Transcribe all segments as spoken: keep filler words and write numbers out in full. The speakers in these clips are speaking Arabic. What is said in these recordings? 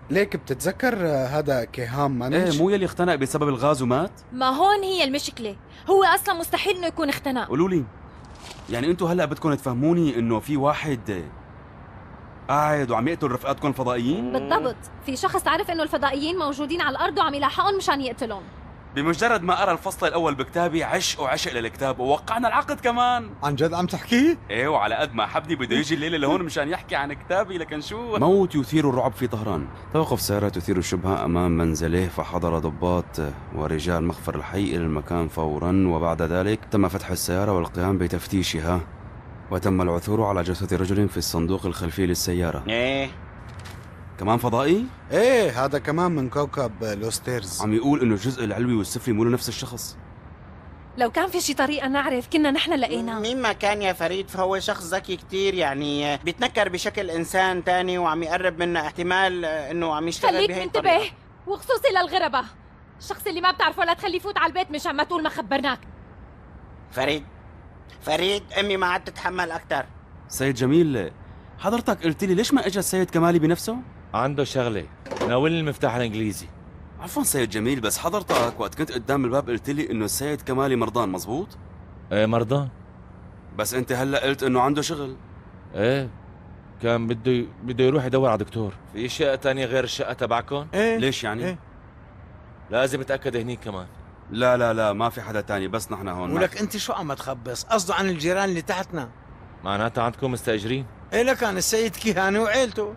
ليك بتتذكر هذا كيهام مانج؟ ايه مو يلي اختنق بسبب الغاز ومات؟ ما هون هي المشكلة، هو أصلا مستحيل إنه يكون اختنق. قولوا لي، يعني انتوا هلا بدكم تفهموني انه في واحد قاعد وعم يقتل رفقاتكم الفضائيين؟ بالضبط، في شخص عارف إنه الفضائيين موجودين على الأرض وعم يلاحقهم مشان يقتلهم. بمجرد ما قرا الفصل الاول بكتابي عشق وعشق للكتاب ووقعنا العقد كمان. عن جد عم تحكي؟ ايه، وعلى قد ما حبني بده يجي الليله لهون مشان يحكي عن كتابي، لكن شو موت يثير الرعب في طهران. توقف سيارة تثير الشبهة امام منزله، فحضر ضباط ورجال مخفر الحي الى المكان فورا، وبعد ذلك تم فتح السيارة والقيام بتفتيشها، وتم العثور على جثة رجل في الصندوق الخلفي للسيارة. ايه كمان فضائي؟ ايه هذا كمان من كوكب لوستيرز. عم يقول انه الجزء العلوي والسفلي مو نفس الشخص. لو كان في شي طريقة نعرف كنا نحن لقيناه. مين ما كان يا فريد فهو شخص ذكي كتير، يعني بيتنكر بشكل انسان تاني وعم يقرب منا، احتمال انه عم يشتغل خليك بهي منتبه، الطريقة. وخصوصي للغربة، الشخص اللي ما بتعرفه لا تخليه يفوت على البيت مشان ما تقول ما خبرناك. فريد فريد امي ما عاد تتحمل اكثر. سيد جميل، حضرتك قلت لي ليش ما اجى السيد كمالي بنفسه؟ عنده شغله، ناولني المفتاح الانجليزي. عفوا سيد جميل، بس حضرتك وقت كنت قدام الباب قلت لي انه السيد كمالي مرضان، مزبوط؟ ايه مرضان. بس انت هلا قلت انه عنده شغل. ايه كان بده بده يروح يدور على دكتور. في شقه تانية غير الشقه تبعكم؟ ايه ليش يعني؟ إيه؟ لازم اتاكد هنيك كمان. لا لا لا، ما في حدا تاني، بس نحن هون. ولك انت شو عم تخبص؟ قصده عن الجيران اللي تحتنا. معناتها عندكم مستاجرين؟ ايه لكان السيد كيهاني وعيلته.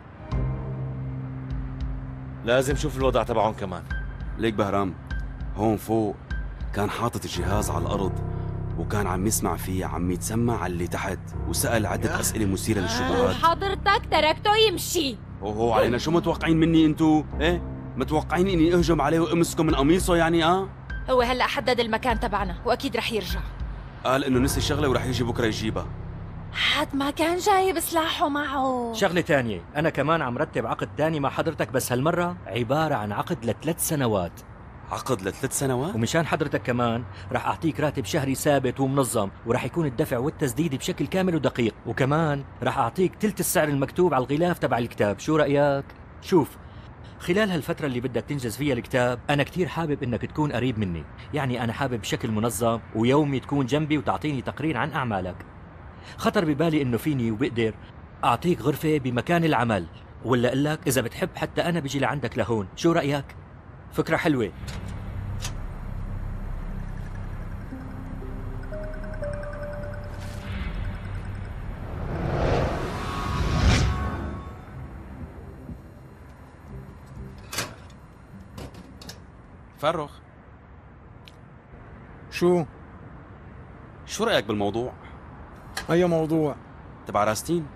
لازم شوف الوضع تبعهم كمان. ليك بهرام، هون فوق كان حاطط الجهاز على الارض وكان عم يسمع فيه، عم يتسمع على اللي تحت، وسأل عدة أسئلة مثيرة للشبهات. وحضرتك تركته يمشي. اوهو علينا، شو متوقعين مني انتو؟ ايه متوقعين اني اهجم عليه وامسكه من قميصه يعني؟ اه هو هلا حدد المكان تبعنا واكيد رح يرجع. قال انه نسي الشغله ورح يجي بكره يجيبها. حد ما كان جايب سلاحه معه. شغلة تانية، أنا كمان عم رتب عقد تاني مع حضرتك، بس هالمرة عبارة عن عقد لثلاث سنوات. عقد لثلاث سنوات؟ ومشان حضرتك كمان رح أعطيك راتب شهري ثابت ومنظم، ورح يكون الدفع والتسديد بشكل كامل ودقيق، وكمان رح أعطيك تلت السعر المكتوب على الغلاف تبع الكتاب. شو رأيك؟ شوف، خلال هالفترة اللي بدك تنجز فيها الكتاب أنا كتير حابب إنك تكون قريب مني، يعني أنا حابب بشكل منظم ويومي تكون جنبي وتعطيني تقرير عن أعمالك. خطر ببالي إنه فيني وبقدر أعطيك غرفة بمكان العمل، ولا أقول لك إذا بتحب حتى أنا بيجي لعندك لهون. شو رأيك؟ فكرة حلوة. فرخ، شو؟ شو رأيك بالموضوع؟ أي موضوع؟ تبع راستين؟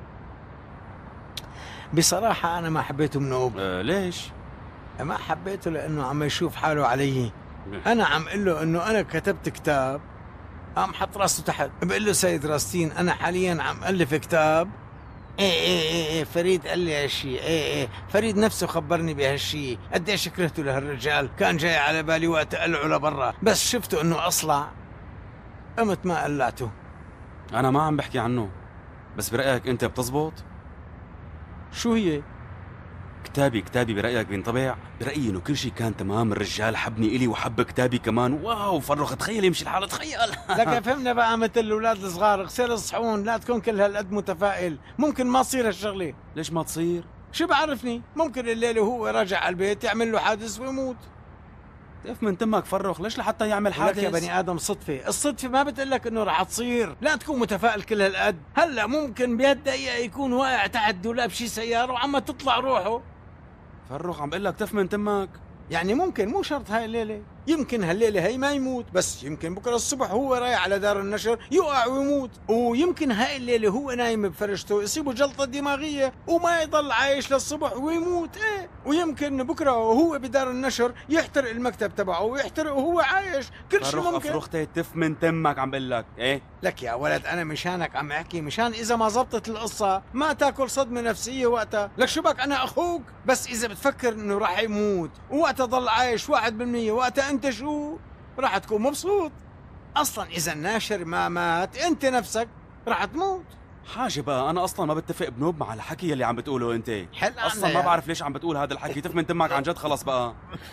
بصراحة أنا ما حبيته منوب. أه ليش؟ ما حبيته لأنه عم يشوف حاله علي. أنا عم قل له إنه أنا كتبت كتاب، قام حط راسه تحت. بقول له سيد راستين أنا حاليا عم ألف كتاب. ايه ايه ايه ايه فريد قال لي هالشي. ايه ايه فريد نفسه خبرني بهالشي. قديش كرهته لهالرجال، كان جاي على بالي وقت قلعه لبرا، بس شفته انه اصلع قمت ما قلعته. أنا ما عم بحكي عنه، بس برأيك أنت بتزبط؟ شو هي؟ كتابي كتابي برأيك بينطبع؟ برأيي إنه كل شيء كان تمام، الرجال حبني إلي وحب كتابي كمان. واو فرخ، تخيل يمشي الحال، تخيل. لك فهمنا بقى مثل الأولاد الصغار، غسيل الصحون، لا تكون كل هالقد متفائل، ممكن ما تصير هالشغلة. ليش ما تصير؟ شو بعرفني، ممكن الليلة وهو راجع على البيت يعمل له حادث ويموت. كيف من تمك فرخ، ليش لحتى يعمل حادث؟ لك يا بني آدم صدفة، الصدفة ما بتقلك إنه رح تصير، لا تكون متفائل كل هالقد. هلا ممكن بهالدقيقة يكون واقع تحت دولاب شي سيارة وعم تطلع روحه. فرخ عم بقول لك تف من تمك. يعني ممكن، مو شرط هاي الليلة، يمكن هالليلة هي ما يموت، بس يمكن بكرة الصبح هو رايح على دار النشر يقع ويموت، ويمكن هاي الليلة هو نايم بفرشته يصيبه جلطة دماغية وما يضل عايش للصبح ويموت. ايه، ويمكن بكرة وهو بدار النشر يحترق المكتب تبعه ويحترق وهو عايش. كل شيء ممكن. فرخ افرختي تف من تمك عم بقول لك. ايه لك يا ولد أنا مشانك عم أحكي، مشان إذا ما زبطت القصة ما تاكل صدمة نفسية وقتها. لك شو بك أنا أخوك، بس إذا بتفكر إنه راح يموت وقتها ضل عايش واحد بالمية، وقتها أنت شو راح تكون مبسوط. أصلا إذا الناشر ما مات أنت نفسك راح تموت. حاجة بقى، أنا أصلا ما بتفق بنوب مع الحكي اللي عم بتقوله أنت. حل أصلا ما بعرف ليش عم بتقول هذا الحكي. تف من تمك عن جد، خلص بقى.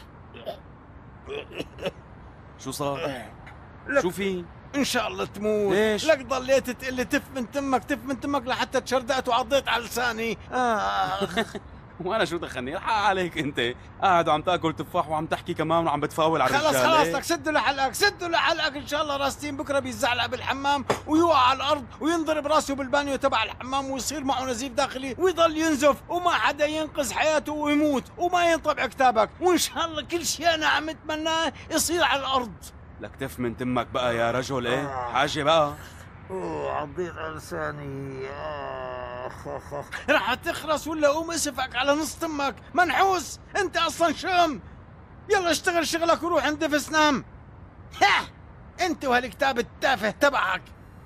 شو صار؟ شو في؟ ان شاء الله تموت. ليش؟ لك ضليت تقلي تف من تمك تف من تمك لحتى تشردقت وعضيت على لساني. آه. وانا شو دخلني؟ الحق عليك انت قاعد وعم تاكل تفاح وعم تحكي كمان وعم بتفاول على الرجال. خلص خلص لك سدوا لحلقك سدوا لحلقك. ان شاء الله راستين بكره بيزعلق بالحمام ويوقع على الارض وينضرب راسه بالبانيو تبع الحمام ويصير معه نزيف داخلي ويضل ينزف وما حدا ينقذ حياته ويموت وما ينطبع كتابك. وان شاء الله كل شيء انا عم اتمناه يصير على الارض. لك تف من تمك بقى يا رجل. ايه حاجة بقى؟ اوه عضيت على لساني. اخ اخ اخ رح تخرس ولا قوم اسفك على نص تمك منحوس. انت اصلا شم. يلا اشتغل شغلك وروح اندفس نام. ها انت وهالكتاب التافه تبعك.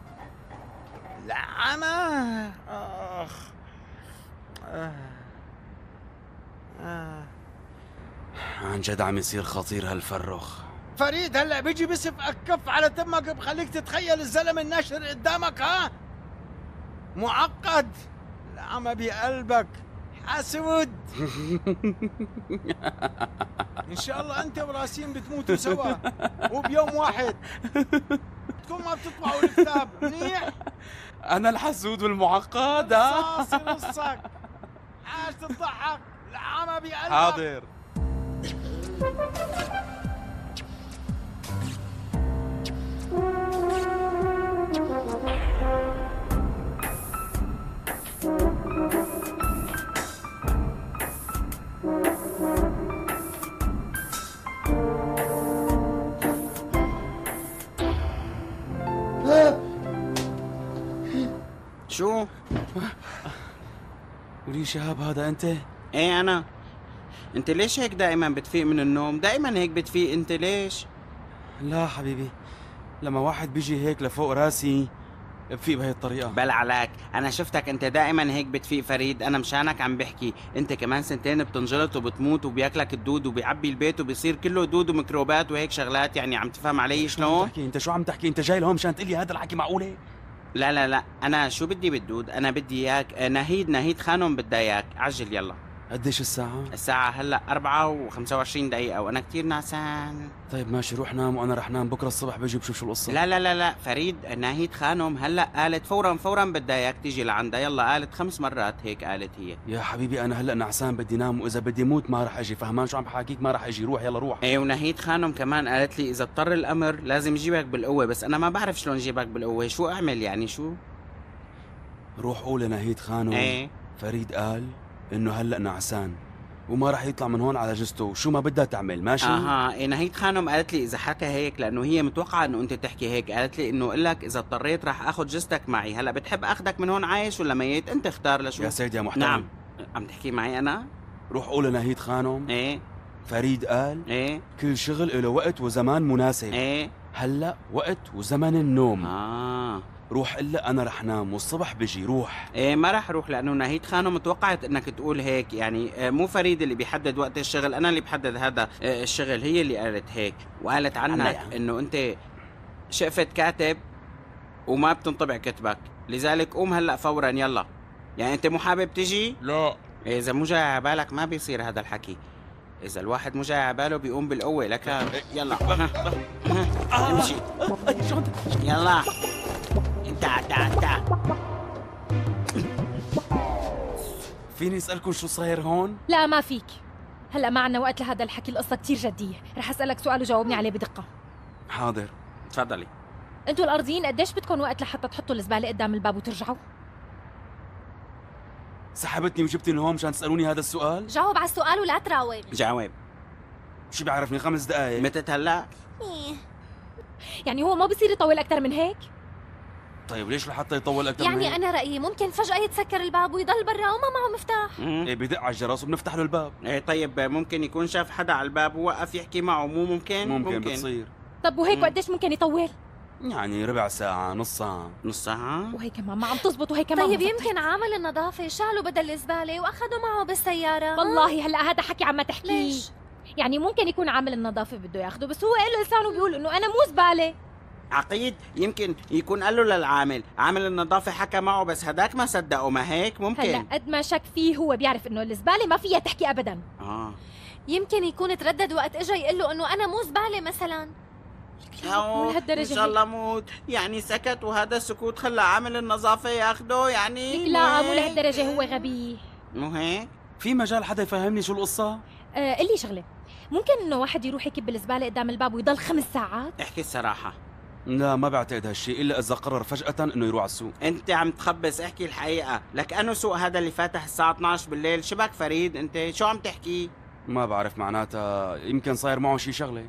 لعنة. اخ آه. آه. عن جد عم يصير خطير هالفرخ. فريد هلا بيجي بسفقك كف على تمك بخليك تتخيل الزلمه الناشر قدامك. ها معقد. العمى بقلبك حاسود. ان شاء الله انت وراسين بتموتوا سوا وبيوم واحد. تكون ما بتطبعوا الكتاب منيح. انا الحسود والمعقد. رصاصي رصك عاش تضحك. العمى بقلبك. حاضر. شو؟ ولي شهاب هذا انت؟ ايه انا. انت ليش هيك دائما بتفيق من النوم؟ دائما هيك بتفيق انت ليش؟ لا حبيبي، لما واحد بيجي هيك لفوق راسي بفيق بهي الطريقة. بل عليك، انا شفتك انت دائما هيك بتفيق فريد. انا مشانك عم بحكي. انت كمان سنتين بتنجلط وبتموت وبياكلك الدود وبيعبي البيت وبيصير كله دود وميكروبات وهيك شغلات. يعني عم تفهم علي شلون؟ تحكي انت شو عم تحكي؟ انت جاي لهون مشان تقول لي هذا الحكي معقولة؟ لا لا لا، انا شو بدي بالدود؟ انا بدي اياك. نهيد نهيد خانم بدها اياك. عجل يلا. قديش الساعة؟ الساعة هلا أربعة وخمسة وعشرين دقيقة وأنا كتير نعسان. طيب ماشي، روح نام وأنا رح نام. بكرة الصبح بجي بشوف شو القصة. لا لا لا لا فريد، ناهيد خانم هلا قالت فورا فورا بدها اياك تيجي لعندها. يلا قالت خمس مرات هيك قالت هي. يا حبيبي أنا هلا نعسان بدي نام، وإذا بدي موت ما رح أجي. فهمان شو عم بحاكيك؟ ما رح أجي. روح يلا روح. ايه وناهيد خانم كمان قالت لي إذا اضطر الأمر لازم جيبك بالقوة، بس أنا ما بعرف شلون جيبك بالقوة. شو أعمل يعني شو؟ روح قول لنهيد خانم ايه فريد قال إنه هلا نعسان وما رح يطلع من هون على جثته. شو ما بدها تعمل ماشي؟ اها. إيه ناهيد خانم قالت لي اذا حكى هيك لانه هي متوقعه انه انت تحكي هيك. قالت لي انه اقول لك اذا اضطريت راح اخذ جثتك معي. هلا بتحب اخذك من هون عايش ولا ميت؟ انت اختار. لشو يا سيدي يا محترم. نعم عم تحكي معي انا. روح قول لنهيد خانم ايه فريد قال ايه كل شغل له وقت وزمان مناسب. ايه هلا وقت وزمن النوم. اه روح الا انا رح نام والصبح بجي. روح. ايه ما راح اروح لانه ناهيد خانم توقعت انك تقول هيك. يعني آه، مو فريد اللي بيحدد وقت الشغل، انا اللي بحدد هذا آه، الشغل. هي اللي قالت هيك وقالت عنك عليها. انه انت شقفت كاتب وما بتنطبع كتبك. لذلك قوم هلا فورا يلا. يعني انت مو حابب تجي؟ لا. إيه اذا مو جاي على بالك ما بيصير هذا الحكي. اذا الواحد مو جاي على باله بيقوم بالقوه. لك يلا امشي يلا. انت انت انت فيني اسالكم شو صاير هون؟ لا ما فيك. هلا ما عنا وقت لهذا الحكي. القصة كتير جدية. رح أسألك سؤال وجاوبني عليه بدقة. حاضر. تفضلي. انتوا الأرضيين قديش بدكم وقت لحتى تحطوا الزبالة قدام الباب وترجعوا؟ سحبتني وجبتني لهون مشان تسالوني هذا السؤال؟ جاوب على السؤال ولا تراوغ. جاوب. شو بيعرفني خمس دقايق؟ متت هلا؟ إيه. يعني هو ما بصير يطول أكتر من هيك؟ طيب ليش لحتى يطول اكثر من يعني هيك؟ أنا رأيي ممكن فجأة يتسكر الباب ويضل برا وما معه مفتاح. مم. ايه بدق على الجرس وبنفتح له الباب. ايه طيب ممكن يكون شاف حدا على الباب ووقف يحكي معه. مو ممكن؟ ممكن, ممكن. بتصير. طب وهيك مم. قديش ممكن يطول؟ يعني ربع ساعة نص ساعة. نص ساعة؟ وهي كمان ما عم تزبط وهي كمان طيب ما زبطت. يمكن عامل النظافة شالوا بدل الزبالة وأخذوا معه بالسيارة. والله هلا هذا حكي عم تحكيه. ليش؟ يعني ممكن يكون عامل النظافة بده ياخده، بس هو له لسانه بيقول انه انا مو زبالة. عقيد يمكن يكون قال له للعامل، عامل النظافة حكى معه بس هداك ما صدقه، ما هيك ممكن؟ هلا قد ما شك فيه هو بيعرف انه الزباله ما فيها تحكي ابدا. اه يمكن يكون تردد وقت اجى يقول له انه انا مو زباله مثلا. مو لهالدرجة ان شاء الله موت، يعني سكت وهذا السكوت خلى عامل النظافة ياخده يعني. لا مو لهالدرجه، هو غبي. مو هيك؟ في مجال حدا يفهمني شو القصة؟ آه قل لي شغله، ممكن انه واحد يروح يكب الزباله قدام الباب ويضل خمس ساعات؟ احكي الصراحة. لا ما بعتقد هالشيء إلا إذا قرر فجأة إنه يروح على السوق. انت عم تخبص، احكي الحقيقة، لك انه سوق هذا اللي فاتح الساعة اثنعش بالليل، شبك فريد انت، شو عم تحكي؟ ما بعرف معناتها يمكن صاير معه شي شغلة.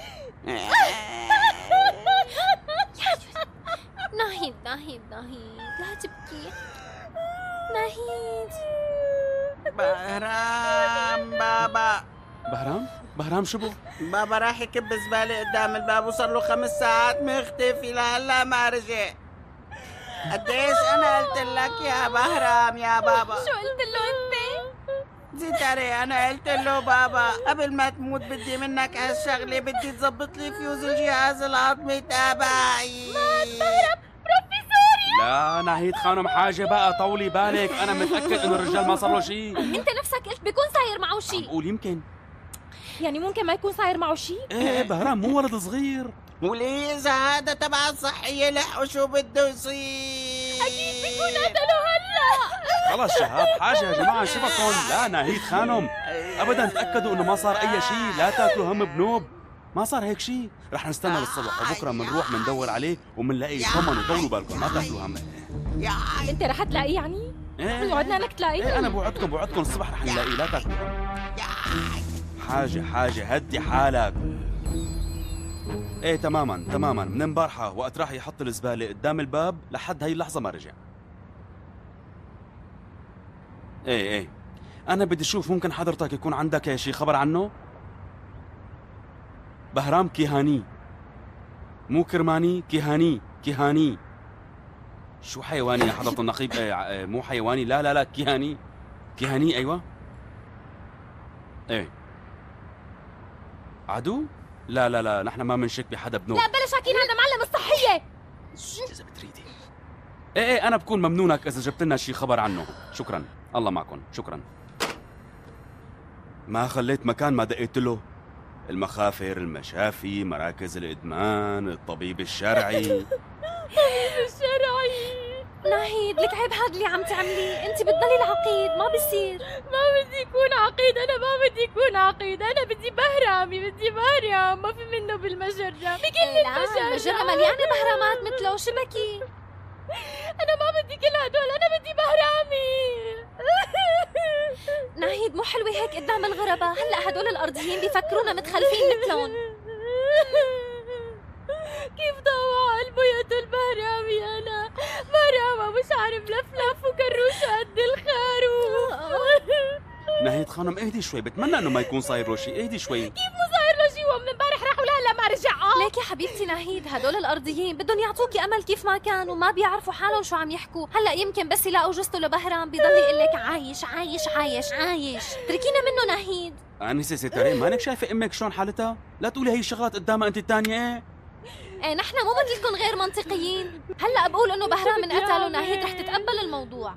ناهيد ناهيد ناهيد لا تبكي. ناهيد بهرام بابا. بهرام؟ بهرام شو بو؟ بابا راح يكب زبالة قدام الباب وصار له خمس ساعات مختفي لهلا ما رجع. قديش انا قلت لك يا بهرام يا بابا؟ شو قلت له انت؟ زيتاري انا قلت له بابا قبل ما تموت بدي منك هالشغلة، بدي تظبط لي فيوز الجهاز الهضمي تبعي. بهرام بروفيسوري. لا ناهيد خانم حاجة بقى، طولي بالك، أنا متأكد إنه الرجال ما صار له شيء. انت نفسك قلت بيكون صاير معه عم شيء. بقول يمكن. يعني ممكن ما يكون صاير معه شيء؟ إيه بهرام مو ولد صغير. وليه إذا هذا تبع الصحية لحقوا شو بده يصير؟ اكيد بيكون قتله هلا. خلص شهاب حاجة يا جماعة شبكن. لا ناهيد خانم أبدا تأكدوا إنه ما صار أي شيء، لا تاكلوا هم بنوب، ما صار هيك شيء. رح نستنى للصبح وبكرة بنروح بندور عليه وبنلاقيه. طمنوا طولوا بالكم ما تاكلوا هم. انت رح تلاقيه يعني؟ إيه وعدنا انك تلاقيه؟ إيه أنا بوعدكم بوعدكم الصبح رح نلاقيه، لا تاكلوا. حاجة حاجة هدي حالك. ايه تماما تماما، من امبارحة وقت راح يحط الزبالة قدام الباب لحد هاي اللحظة ما رجع. ايه ايه انا بدي اشوف ممكن حضرتك يكون عندك شي خبر عنه؟ بهرام كيهاني، مو كرماني، كيهاني كيهاني. شو حيواني يا حضرة النقيب؟ ايه مو حيواني، لا لا لا كيهاني كيهاني ايوه. ايه عدو؟ لا لا لا نحن ما منشك بحدا بنوب. لا بلا شاكين هذا معلم الصحية. إذا بتريدي. ايه ايه أنا بكون ممنونك إذا جبت لنا شي خبر عنه، شكرا، الله معكم، شكرا. ما خليت مكان ما دقيت له، المخافر، المشافي، مراكز الإدمان، الطبيب الشرعي. الشرعي. ناهيد لك عيب هاد اللي عم تعمليه، انت بتضلي العقيد، ما بصير. ما بدي يكون عقيد، انا ما بدي يكون عقيد، انا بدي بهرامي، بدي بهرام، ما في منه بالمجرة، بكل المجرة. المجرة مليانة بهرامات مثله، شو بكي؟ انا ما بدي كل هدول، انا بدي بهرامي. ناهيد مو حلوة هيك قدام الغرباء، هلا هدول الارضيين بيفكرونا متخلفين مثلهم. كيف ضوى قلبه يا دول بهرامي، انا بهرامة مش عارف لفلف وكروشه قد الخروف. ناهيد خانم اهدي شوي، بتمنى انه ما يكون صاير له شيء، اهدي شوي. كيف مو صاير له شيء؟ هو من امبارح راح ولهلا ما رجع. اه ليك يا حبيبتي ناهيد، هدول الارضيين بدهم يعطوكي امل كيف ما كان، وما بيعرفوا حالهم شو عم يحكوا. هلا يمكن بس يلاقوا جثته لبهرام بيضل يقول لك عايش عايش عايش عايش. تركينا منه ناهيد. انسه ستارين مانك شايفه امك شلون حالتها؟ لا تقولي هي الشغلات قدامها انت الثانيه. ايه ايه نحن مو مثلكم غير منطقيين. هلا بقول انه بهرام انقتل وناهيد رح تتقبل الموضوع.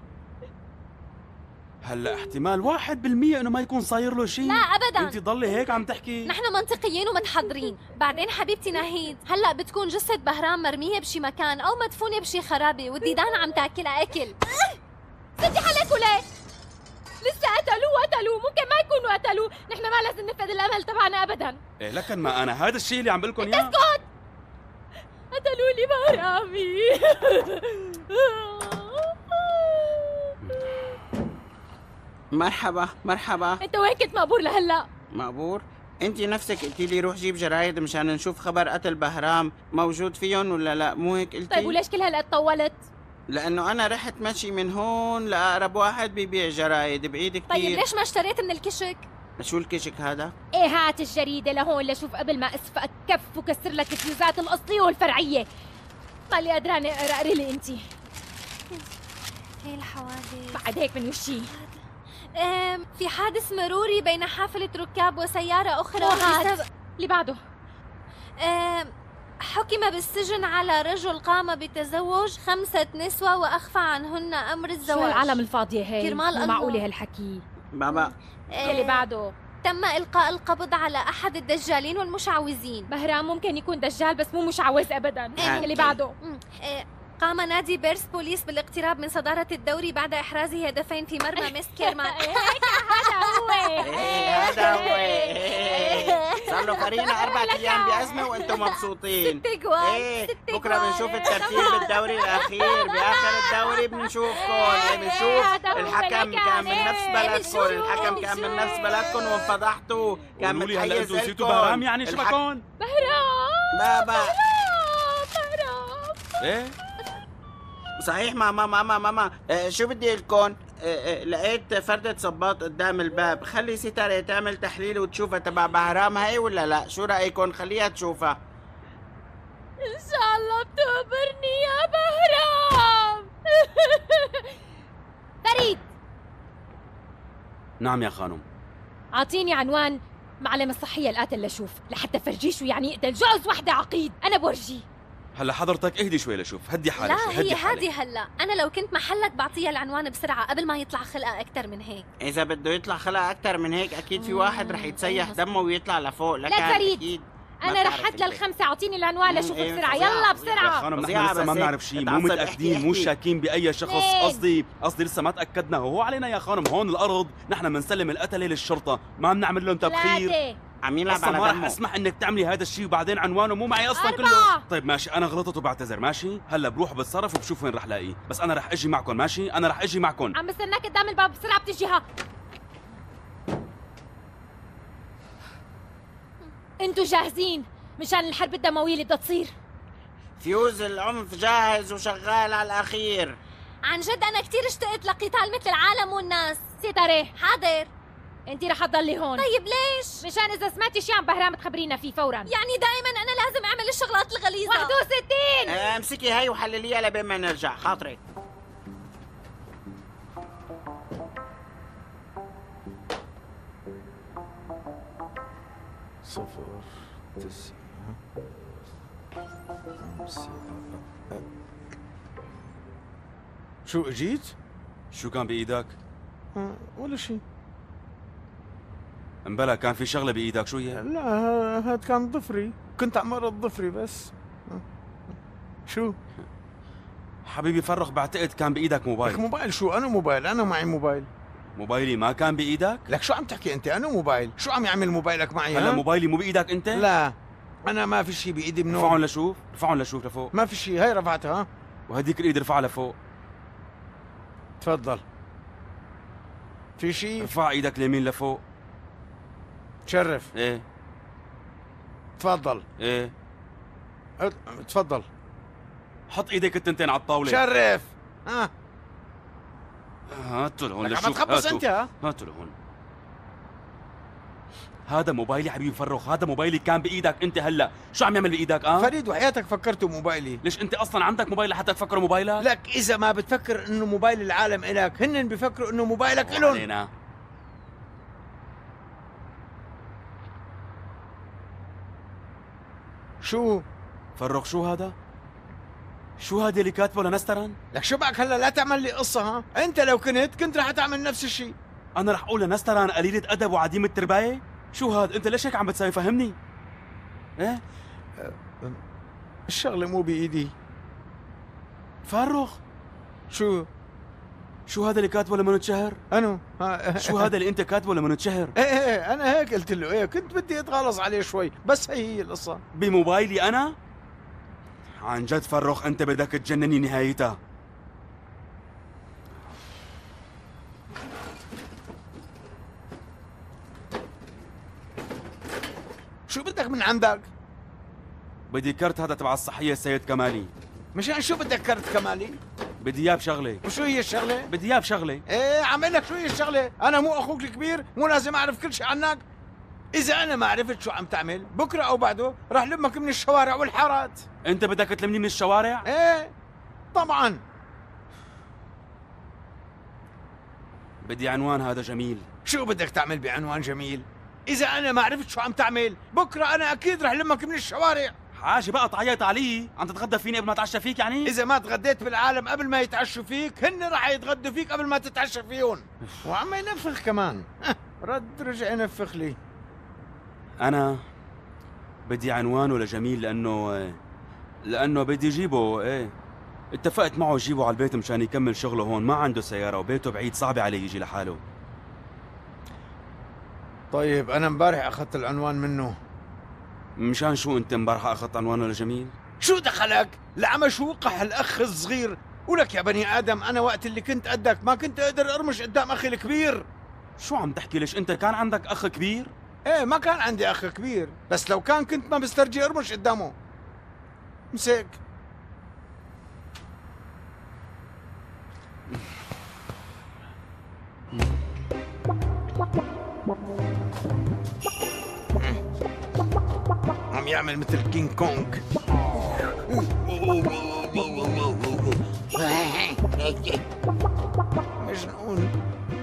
هلا احتمال واحد بالمية انه ما يكون صاير له شيء. لا ابدا، انت ضلي هيك عم تحكي. نحن منطقيين ومتحضرين. بعدين حبيبتي ناهيد هلا بتكون جثة بهرام مرمية بشي مكان او مدفونة بشي خرابة والديدان عم تاكلها اكل. سدي حالك وليه؟ لسه قتلوه قتلوه، ممكن ما يكونوا قتلوه، نحن ما لازم نفقد الامل تبعنا ابدا. ايه لكن ما انا هذا الشيء اللي عم بقول لكم اياه. اسكت، قتلوا لي بهرامي. مرحبا مرحبا. انت وين كنت مقبور لهلا؟ مقبور؟ انت نفسك قلتي لي روح جيب جرايد مشان نشوف خبر قتل بهرام موجود فيهم ولا لا، مو هيك قلتي؟ طيب وليش كل هالقد طولت؟ لانه انا رحت مشي من هون لاقرب واحد بيبيع جرايد بعيد كثير. طيب ليش ما اشتريت من الكشك؟ شو الكشك هذا؟ ايه هات الجريدة لهون لشوف قبل ما اسفقك كف وكسر لك الفيوزات الاصلية والفرعية. مالي قدرانة اقرا، قري لي انتي. هي الحوادث بعد هيك من وشي. أم في حادث مروري بين حافلة ركاب وسيارة أخرى هات بسبب... اللي بعده. أم حكم بالسجن على رجل قام بتزوج خمسة نسوة وأخفى عنهن أمر الزواج. شو العالم الفاضية هي؟ كرمال الله. معقولة هالحكي؟ بابا اللي بعده تم إلقاء القبض على أحد الدجالين والمشعوذين. بهرام ممكن يكون دجال بس مو مشعوذ أبدا. إيه. اللي بعده مم. إيه. قام نادي بيرس بوليس بالاقتراب من صدارة الدوري بعد إحراز هدفين في مرمى ميس كيرمان. هذا هو. إيه هذا هو. إيه. صار له فريقنا أربع أيام بأزمة وأنتم مبسوطين. ست جوال. إيه ست بكرة جوال. بنشوف الترتيب بالدوري الأخير، بآخر الدوري بنشوفكم. إيه بنشوف الحكم كان من نفس بلدكم، الحكم كان من نفس بلدكم وانفضحتوا، كان قولوا لي هلا متحيز انتوا نسيتوا لكم. بهرام يعني الحك- شبكون؟ بهرام بابا بهرام ايه صحيح ماما ماما ماما آه شو بدي لكم؟ آه آه لقيت فردة صباط قدام الباب، خلي ستارة تعمل تحليل وتشوفها تبع بهرام هي ولا لا؟ شو رأيكم؟ خليها تشوفها. إن شاء الله بتخبرني يا بهرام. فريد نعم يا خانم. أعطيني عنوان معلم الصحية القاتل لشوف لحتى فرجيه شو يعني يقتل جوز وحدة عقيد. أنا بورجيه. هلا حضرتك اهدي شوي لشوف، هدي حالك لا شوي، هي هدي حالك. هادي هلا، أنا لو كنت محلك بعطيها العنوان بسرعة قبل ما يطلع خلقها أكتر من هيك. إذا بده يطلع خلق أكتر من هيك أكيد في واحد رح يتسيح دمه ويطلع لفوق، لكن لا فريد. أكيد أنا رحت للخمسة أعطيني العنوان لشوف إيه، بسرعة. فظيعة، يلا فظيعة. يا بسرعة. خانم نحن فظيعة لسه ما بس بنعرف شيء، مو اتعصب. متأكدين، احكي مو احكي. شاكين بأي شخص. مين؟ قصدي قصدي لسه ما تأكدنا، هو علينا يا خانم هون الأرض، نحن بنسلم القتلة للشرطة، ما بنعمل لهم تبخير. ثلاثة عم يلعب اصلا ما على رح دمه. اسمح انك تعملي هذا الشيء وبعدين عنوانه مو معي اصلا أربعة. كله. طيب ماشي انا غلطت وبعتذر، ماشي هلا بروح بتصرف وبشوف وين رح لاقيه، بس انا رح اجي معكم، ماشي انا رح اجي معكم. عم بستناك قدام الباب بسرعة بتجي ها. انتوا جاهزين مشان الحرب الدموية اللي بدها تصير؟ فيوز العنف جاهز وشغال على الأخير. عن جد أنا كتير اشتقت لقتال مثل العالم والناس. ستارة حاضر. انتي رح تضلي هون. طيب ليش؟ مشان اذا سمعتي شيء عن بهرام تخبرينا فيه فورا. يعني دائما أنا لازم أعمل الشغلات الغليظة. واحد وستين. آه، امسكي هاي وحلليها لبين ما نرجع، خاطري. صفر تسعة خمسة. شو اجيت؟ شو كان بايدك؟ آه، ولا شيء. امبلا كان في شغله بايدك، شو هي؟ لا ه- هاد كان ضفري، كنت عم ارد ضفري بس. آه. شو؟ حبيبي فرخ بعتقد كان بايدك لك موبايل. موبايل شو؟ انا موبايل، انا معي موبايل. موبايلي ما كان بايدك؟ لك شو عم تحكي انت؟ انا موبايل، شو عم يعمل موبايلك معي؟ هلا ها؟ موبايلي مو بايدك انت؟ لا انا ما في شيء بايدي منو. رفعهم لشوف، رفعهم لشوف لفوق، ما في شيء، هاي رفعتها. ها وهديك الايد رفعها لفوق. تفضل. في شيء؟ ارفع ايدك اليمين لفوق. تشرف. ايه تفضل. ايه أه، تفضل. حط ايديك التنتين على الطاوله. شرف. ها هاتوا لهون لك عم لشوف، تخبص هاتوا. انت. ها هاتوا لهون. هذا موبايلي حبيبي فرخ، هذا موبايلي كان بايدك انت، هلا شو عم يعمل بايدك؟ اه فريد وحياتك فكرته موبايلي. ليش انت اصلا عندك موبايل لحتى تفكروا موبايلك؟ لك اذا ما بتفكر انه موبايل العالم الك، هن بيفكروا انه موبايلك الهم. علينا. شو؟ فرخ شو هذا؟ شو هذا اللي كاتبه لنسترن؟ لك شو بك هلا لا تعمل لي قصه. ها انت لو كنت كنت رح تعمل نفس الشيء. انا رح اقول لنسترن قليلة ادب وعديمة ترباية؟ شو هاد؟ انت ليش هيك عم بتساوي؟ فهمني. ايه؟ الشغله مو بايدي. فرخ شو؟ شو هذا اللي كاتبه لمنى شهر؟ انو ها- شو هذا اللي انت كاتبه لمنى شهر؟ ايه ايه انا هيك قلت له. ايه كنت بدي اتغلظ عليه شوي، بس هي هي القصه. بموبايلي انا؟ عن جد فرخ انت بدك تجنني نهايتها. شو بدك من عندك؟ بدي كرت هذا تبع الصحية السيد كمالي. مشان شو بدك كرت كمالي؟ بدي اياه بشغلة. وشو هي الشغله؟ بدي اياه بشغلة. ايه عم اقول لك شو هي الشغله؟ انا مو اخوك الكبير؟ مو لازم اعرف كل شيء عنك؟ اذا انا ما عرفت شو عم تعمل بكره او بعده رح لمك من الشوارع والحارات. انت بدك تلمني من الشوارع؟ ايه طبعا. بدي عنوان هذا جميل. شو بدك تعمل بعنوان جميل؟ اذا انا ما عرفت شو عم تعمل بكره انا اكيد رح لمك من الشوارع. حاجة بقى تعيط علي، عم تتغدى فيني قبل ما اتعشى فيك يعني؟ اذا ما تغديت بالعالم قبل ما يتعشوا فيك، هن رح يتغدوا فيك قبل ما تتعشى فيهم. وعم ينفخ كمان. رد رجع ينفخ لي. انا بدي عنوانه لجميل لانه لانه بدي جيبه. ايه اتفقت معه جيبه على البيت مشان يكمل شغله هون، ما عنده سيارة وبيته بعيد، صعب عليه يجي لحاله. طيب انا امبارح اخذت العنوان منه. مشان شو انت امبارح اخذت عنوانه لجميل؟ شو دخلك؟ لعمى شو وقح الاخ الصغير؟ ولك يا بني ادم، انا وقت اللي كنت قدك ما كنت اقدر ارمش قدام اخي الكبير. شو عم تحكي؟ ليش انت كان عندك اخ كبير؟ ايه ما كان عندي اخ كبير، بس لو كان كنت ما بسترجي ارمش قدامه. مسك. عم يعمل مثل كينج كونغ. مجنون.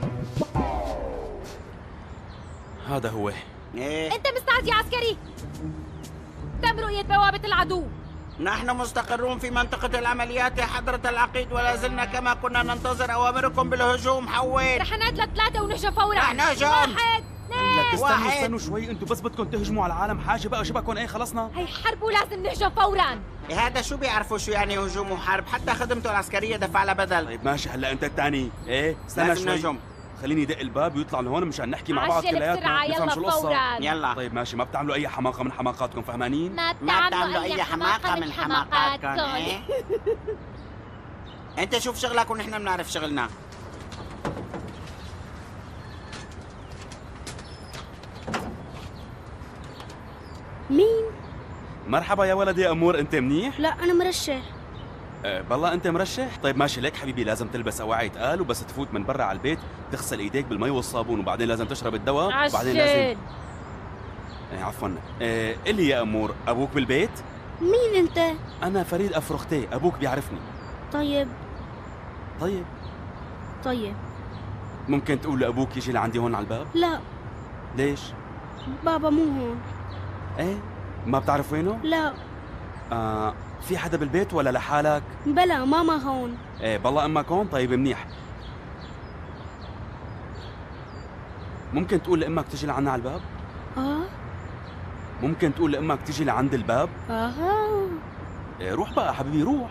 هذا هو. ايه انت مستعد يا عسكري؟ تم رؤية بوابة العدو. نحن مستقرون في منطقة العمليات يا حضرة العقيد، ولا زلنا كما كنا ننتظر أوامركم بالهجوم. حول. رح نادل ثلاثة ونهجم فورا. رح نهجم. واحد لك استنوا واحد. استنوا شوي، انتوا بس بدكم تهجموا على العالم حاجة بقى شبككم. ايه خلصنا. هي حرب ولازم نهجم فورا. هذا شو بيعرفوا شو يعني هجوم وحرب؟ حتى خدمته العسكرية دفع لها بدل. طيب ماشي، هلا انت الثاني. ايه استنى لازم شوي نهجم. خليني دق الباب ويطلع لهون مشان نحكي مع بعض عجل كلياتنا بسرعة نفهم يلا شو القصة. فورا. يلا. طيب ماشي، ما بتعملوا اي حماقة من حماقاتكم، فهمانين؟ ما ما بتعملوا بتعملوا أي حماقة من حماقاتكم. إيه؟ أنت شوف شغلك ونحن بنعرف شغلنا. مين؟ مرحبا يا ولدي يا امور، انت منيح؟ لا أنا مرشح. أه بالله انت مرشح؟ طيب ماشي، ليك حبيبي لازم تلبس اواعي تقال، وبس تفوت من برا على البيت تغسل ايديك بالمي والصابون، وبعدين لازم تشرب الدواء، وبعدين لازم عشان ايه عفوا. أه قل لي يا امور، ابوك بالبيت؟ مين أنت؟ انا فريد افرختي، ابوك بيعرفني. طيب طيب طيب. ممكن تقول لابوك يجي لعندي هون على الباب؟ لا ليش؟ بابا مو هون. ايه ما بتعرف وينه؟ لا. آه في حدا بالبيت ولا لحالك؟ بلا ماما هون. ايه بالله امك هون؟ طيب منيح. ممكن تقول لامك تجي لعنا على الباب؟ آه ممكن تقول لامك تجي لعند الباب؟ آه إيه روح بقى حبيبي روح.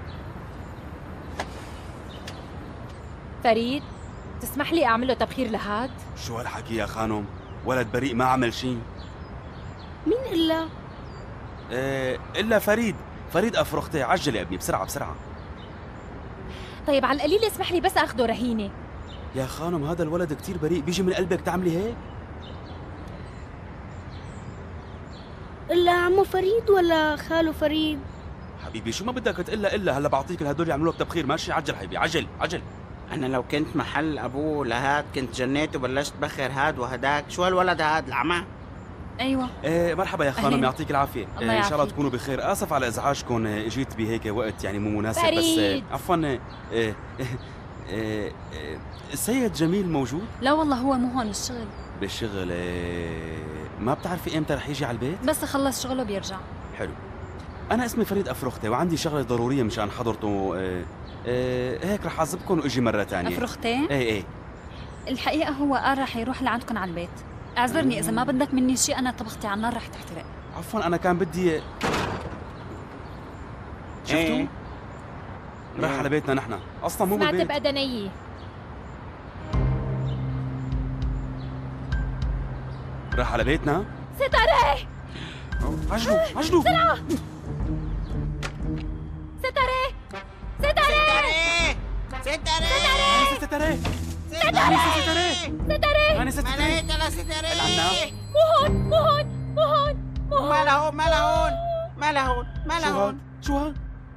فريد تسمح لي اعمل له تبخير لهاد؟ شو هالحكي يا خانم؟ ولد بريء ما عمل شيء. مين إلا؟ إيه الا فريد، فريد افرختي. عجل يا ابني بسرعه بسرعه. طيب على القليل اسمح لي بس اخده رهينه. يا خانم هذا الولد كتير بريء، بيجي من قلبك تعملي هيك؟ إلا عمو فريد ولا خاله فريد؟ حبيبي شو ما بدك تقلها الا هلا بعطيك الهدول يعملوا لك تبخير. ماشي عجل حبيبي عجل عجل. أنا لو كنت محل أبوه لهاد كنت جنيت وبلشت بخر هاد وهداك. شو هالولد هاد العمى؟ ايوه. ايه مرحبا يا خانم، أهلين. يعطيك العافيه. الله إيه ان شاء الله يعافيك. تكونوا بخير. اسف على ازعاجكم، إيه، اجيت بهيك وقت يعني مو مناسب. بس إيه، فريد. عفوا. إيه إيه إيه إيه السيد جميل موجود؟ لا والله هو مو هون بالشغل، بالشغل. إيه ما بتعرفي امتى رح يجي على البيت؟ بس يخلص شغله بيرجع. حلو. انا اسمي فريد افرختي وعندي شغله ضروريه مشان حضرته. إيه إيه هيك رح اعذبكم واجي مره ثانيه. افرختي؟ ايه ايه الحقيقه هو قال رح يروح لعندكم على البيت. اعذرني اذا ما بدك مني شيء، انا طبختي على النار رح تحترق. عفوا انا كان بدي. شفتوا؟ إيه. راح على بيتنا نحن، اصلا مو سمعت بالبيت. بأدنية. راح على بيتنا. ستارة عجلوا عجلوا. ستارة ستارة ستارة ستارة ستارة ستارة ستارة أنا ستارة. ما لقيت إلا ستارة. مو هون مو هون مو هون مو هون. ما لهون ما لهون ما لهون ما شو هاد؟ لهون. شو هاد؟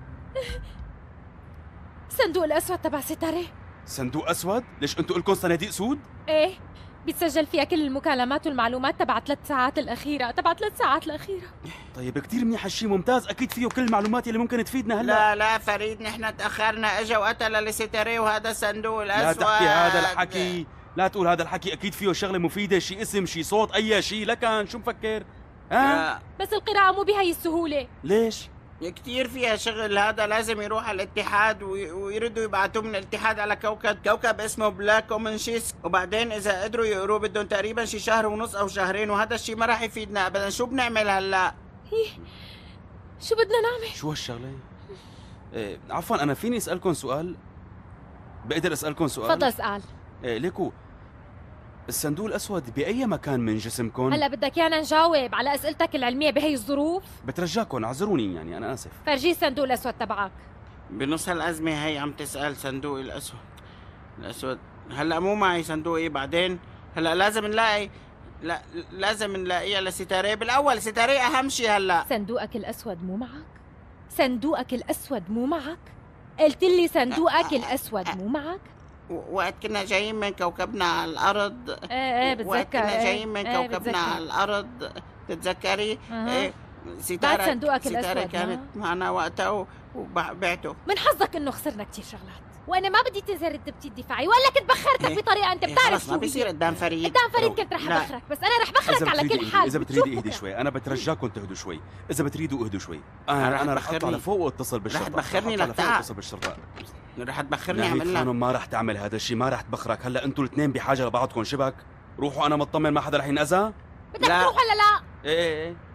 صندوق الأسود تبع ستارة. صندوق اسود؟ ليش انتوا لكم صناديق سود؟ ايه بيتسجل فيها كل المكالمات والمعلومات تبع ثلاث ساعات الأخيرة تبع ثلاث ساعات الأخيرة. طيب كتير منيح هالشي، ممتاز. اكيد فيه كل المعلومات اللي ممكن تفيدنا هلا. لا لا فريد، نحن تأخرنا. اجا وقتل لستارة وهذا الصندوق لا الأسود. تحكي هذا الحكي، لا تقول هذا الحكي. اكيد فيه شغله مفيده، شي اسم شي صوت اي شي. لكن شو مفكر؟ ها؟ بس القراءة مو بهي السهولة. ليش؟ كتير فيها شغل. هذا لازم يروح على الاتحاد وي- ويردوا يبعتوه من الاتحاد على كوكب كوكب اسمه بلاك كومنشيس، وبعدين اذا قدروا يقروه بدهم تقريبا شي شهر ونص او شهرين، وهذا الشيء ما راح يفيدنا ابدا. شو بنعمل هلا؟ شو بدنا نعمل؟ شو هالشغله؟ إيه عفوا انا فيني اسالكم سؤال؟ بقدر اسالكم سؤال؟ تفضل اسأل. إيه ليكو الصندوق الاسود باي مكان من جسمكم؟ هلا بدك يانا نجاوب على اسئلتك العلمية بهي الظروف؟ بترجاكم اعذروني يعني انا اسف. فرجيه الصندوق الاسود تبعك. بنص هالازمه هي عم تسال صندوق الاسود الاسود. هلا مو معي صندوقي، بعدين هلا لازم نلاقي، لا لازم نلاقيها لستاريه. بالاول ستاريه اهم شيء. هلا صندوقك الاسود مو معك؟ صندوقك الاسود مو معك؟ قلت لي صندوقك الاسود مو معك؟ و- وقت كنا جايين من كوكبنا على الارض، ايه ايه بتذكر. وقت كنا ايه جايين من ايه كوكبنا بتذكر. على الارض تتذكري؟ أها. ايه ستاره بعد صندوقك ستاره الأسود، كانت معنا وقتها وبعته. من حظك انه خسرنا كتير شغلات، وانا ما بدي تنزل ردبتي الدفاعي ولا كنت بخرتك إيه. بطريقه انت إيه بتعرف خلص شو ما هي. بيصير قدام فريد. قدام فريد كنت رح لا. بخرك، بس انا رح بخرك إذا على بتريدي كل اهدي- حال. اذا بتشوف بتريدي اهدي بكرة. شوي، انا بترجاكم تهدوا شوي. اذا بتريدوا اهدوا شوي. انا رح انا رح اطلع تبخرني. لفوق واتصل بالشرطه. رح تبخرني رح أطلع لفوق لتحت. واتصل بالشرطه. رح تبخرني ناهيك اعمل لك. خانم ما رح تعمل هذا الشيء، ما رح تبخرك. هلا انتوا الاثنين بحاجه لبعضكم شبك. روحوا انا مطمن ما حدا رح ينأذى. بدك لا. تروح ولا لا؟ ايه ايه ايه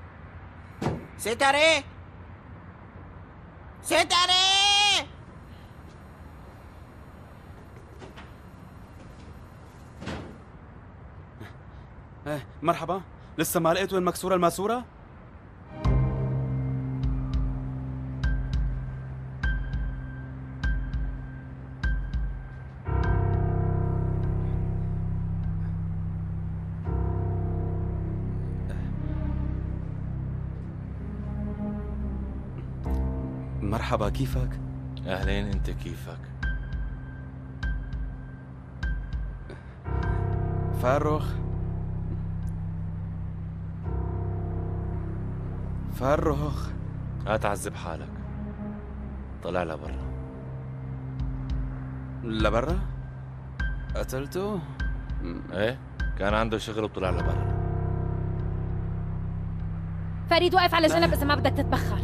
ستاره ستاره ايه مرحبا. لسه ما لقيتوا المكسوره الماسوره؟ مرحبا كيفك؟ اهلين، انت كيفك؟ فاروخ فاروخ لا تعذب حالك، طلع لبرا. لبرا؟ قتلته؟ ايه كان عنده شغل وطلع لبرا. فريد واقف على جنب اذا ما بدك تتبخر.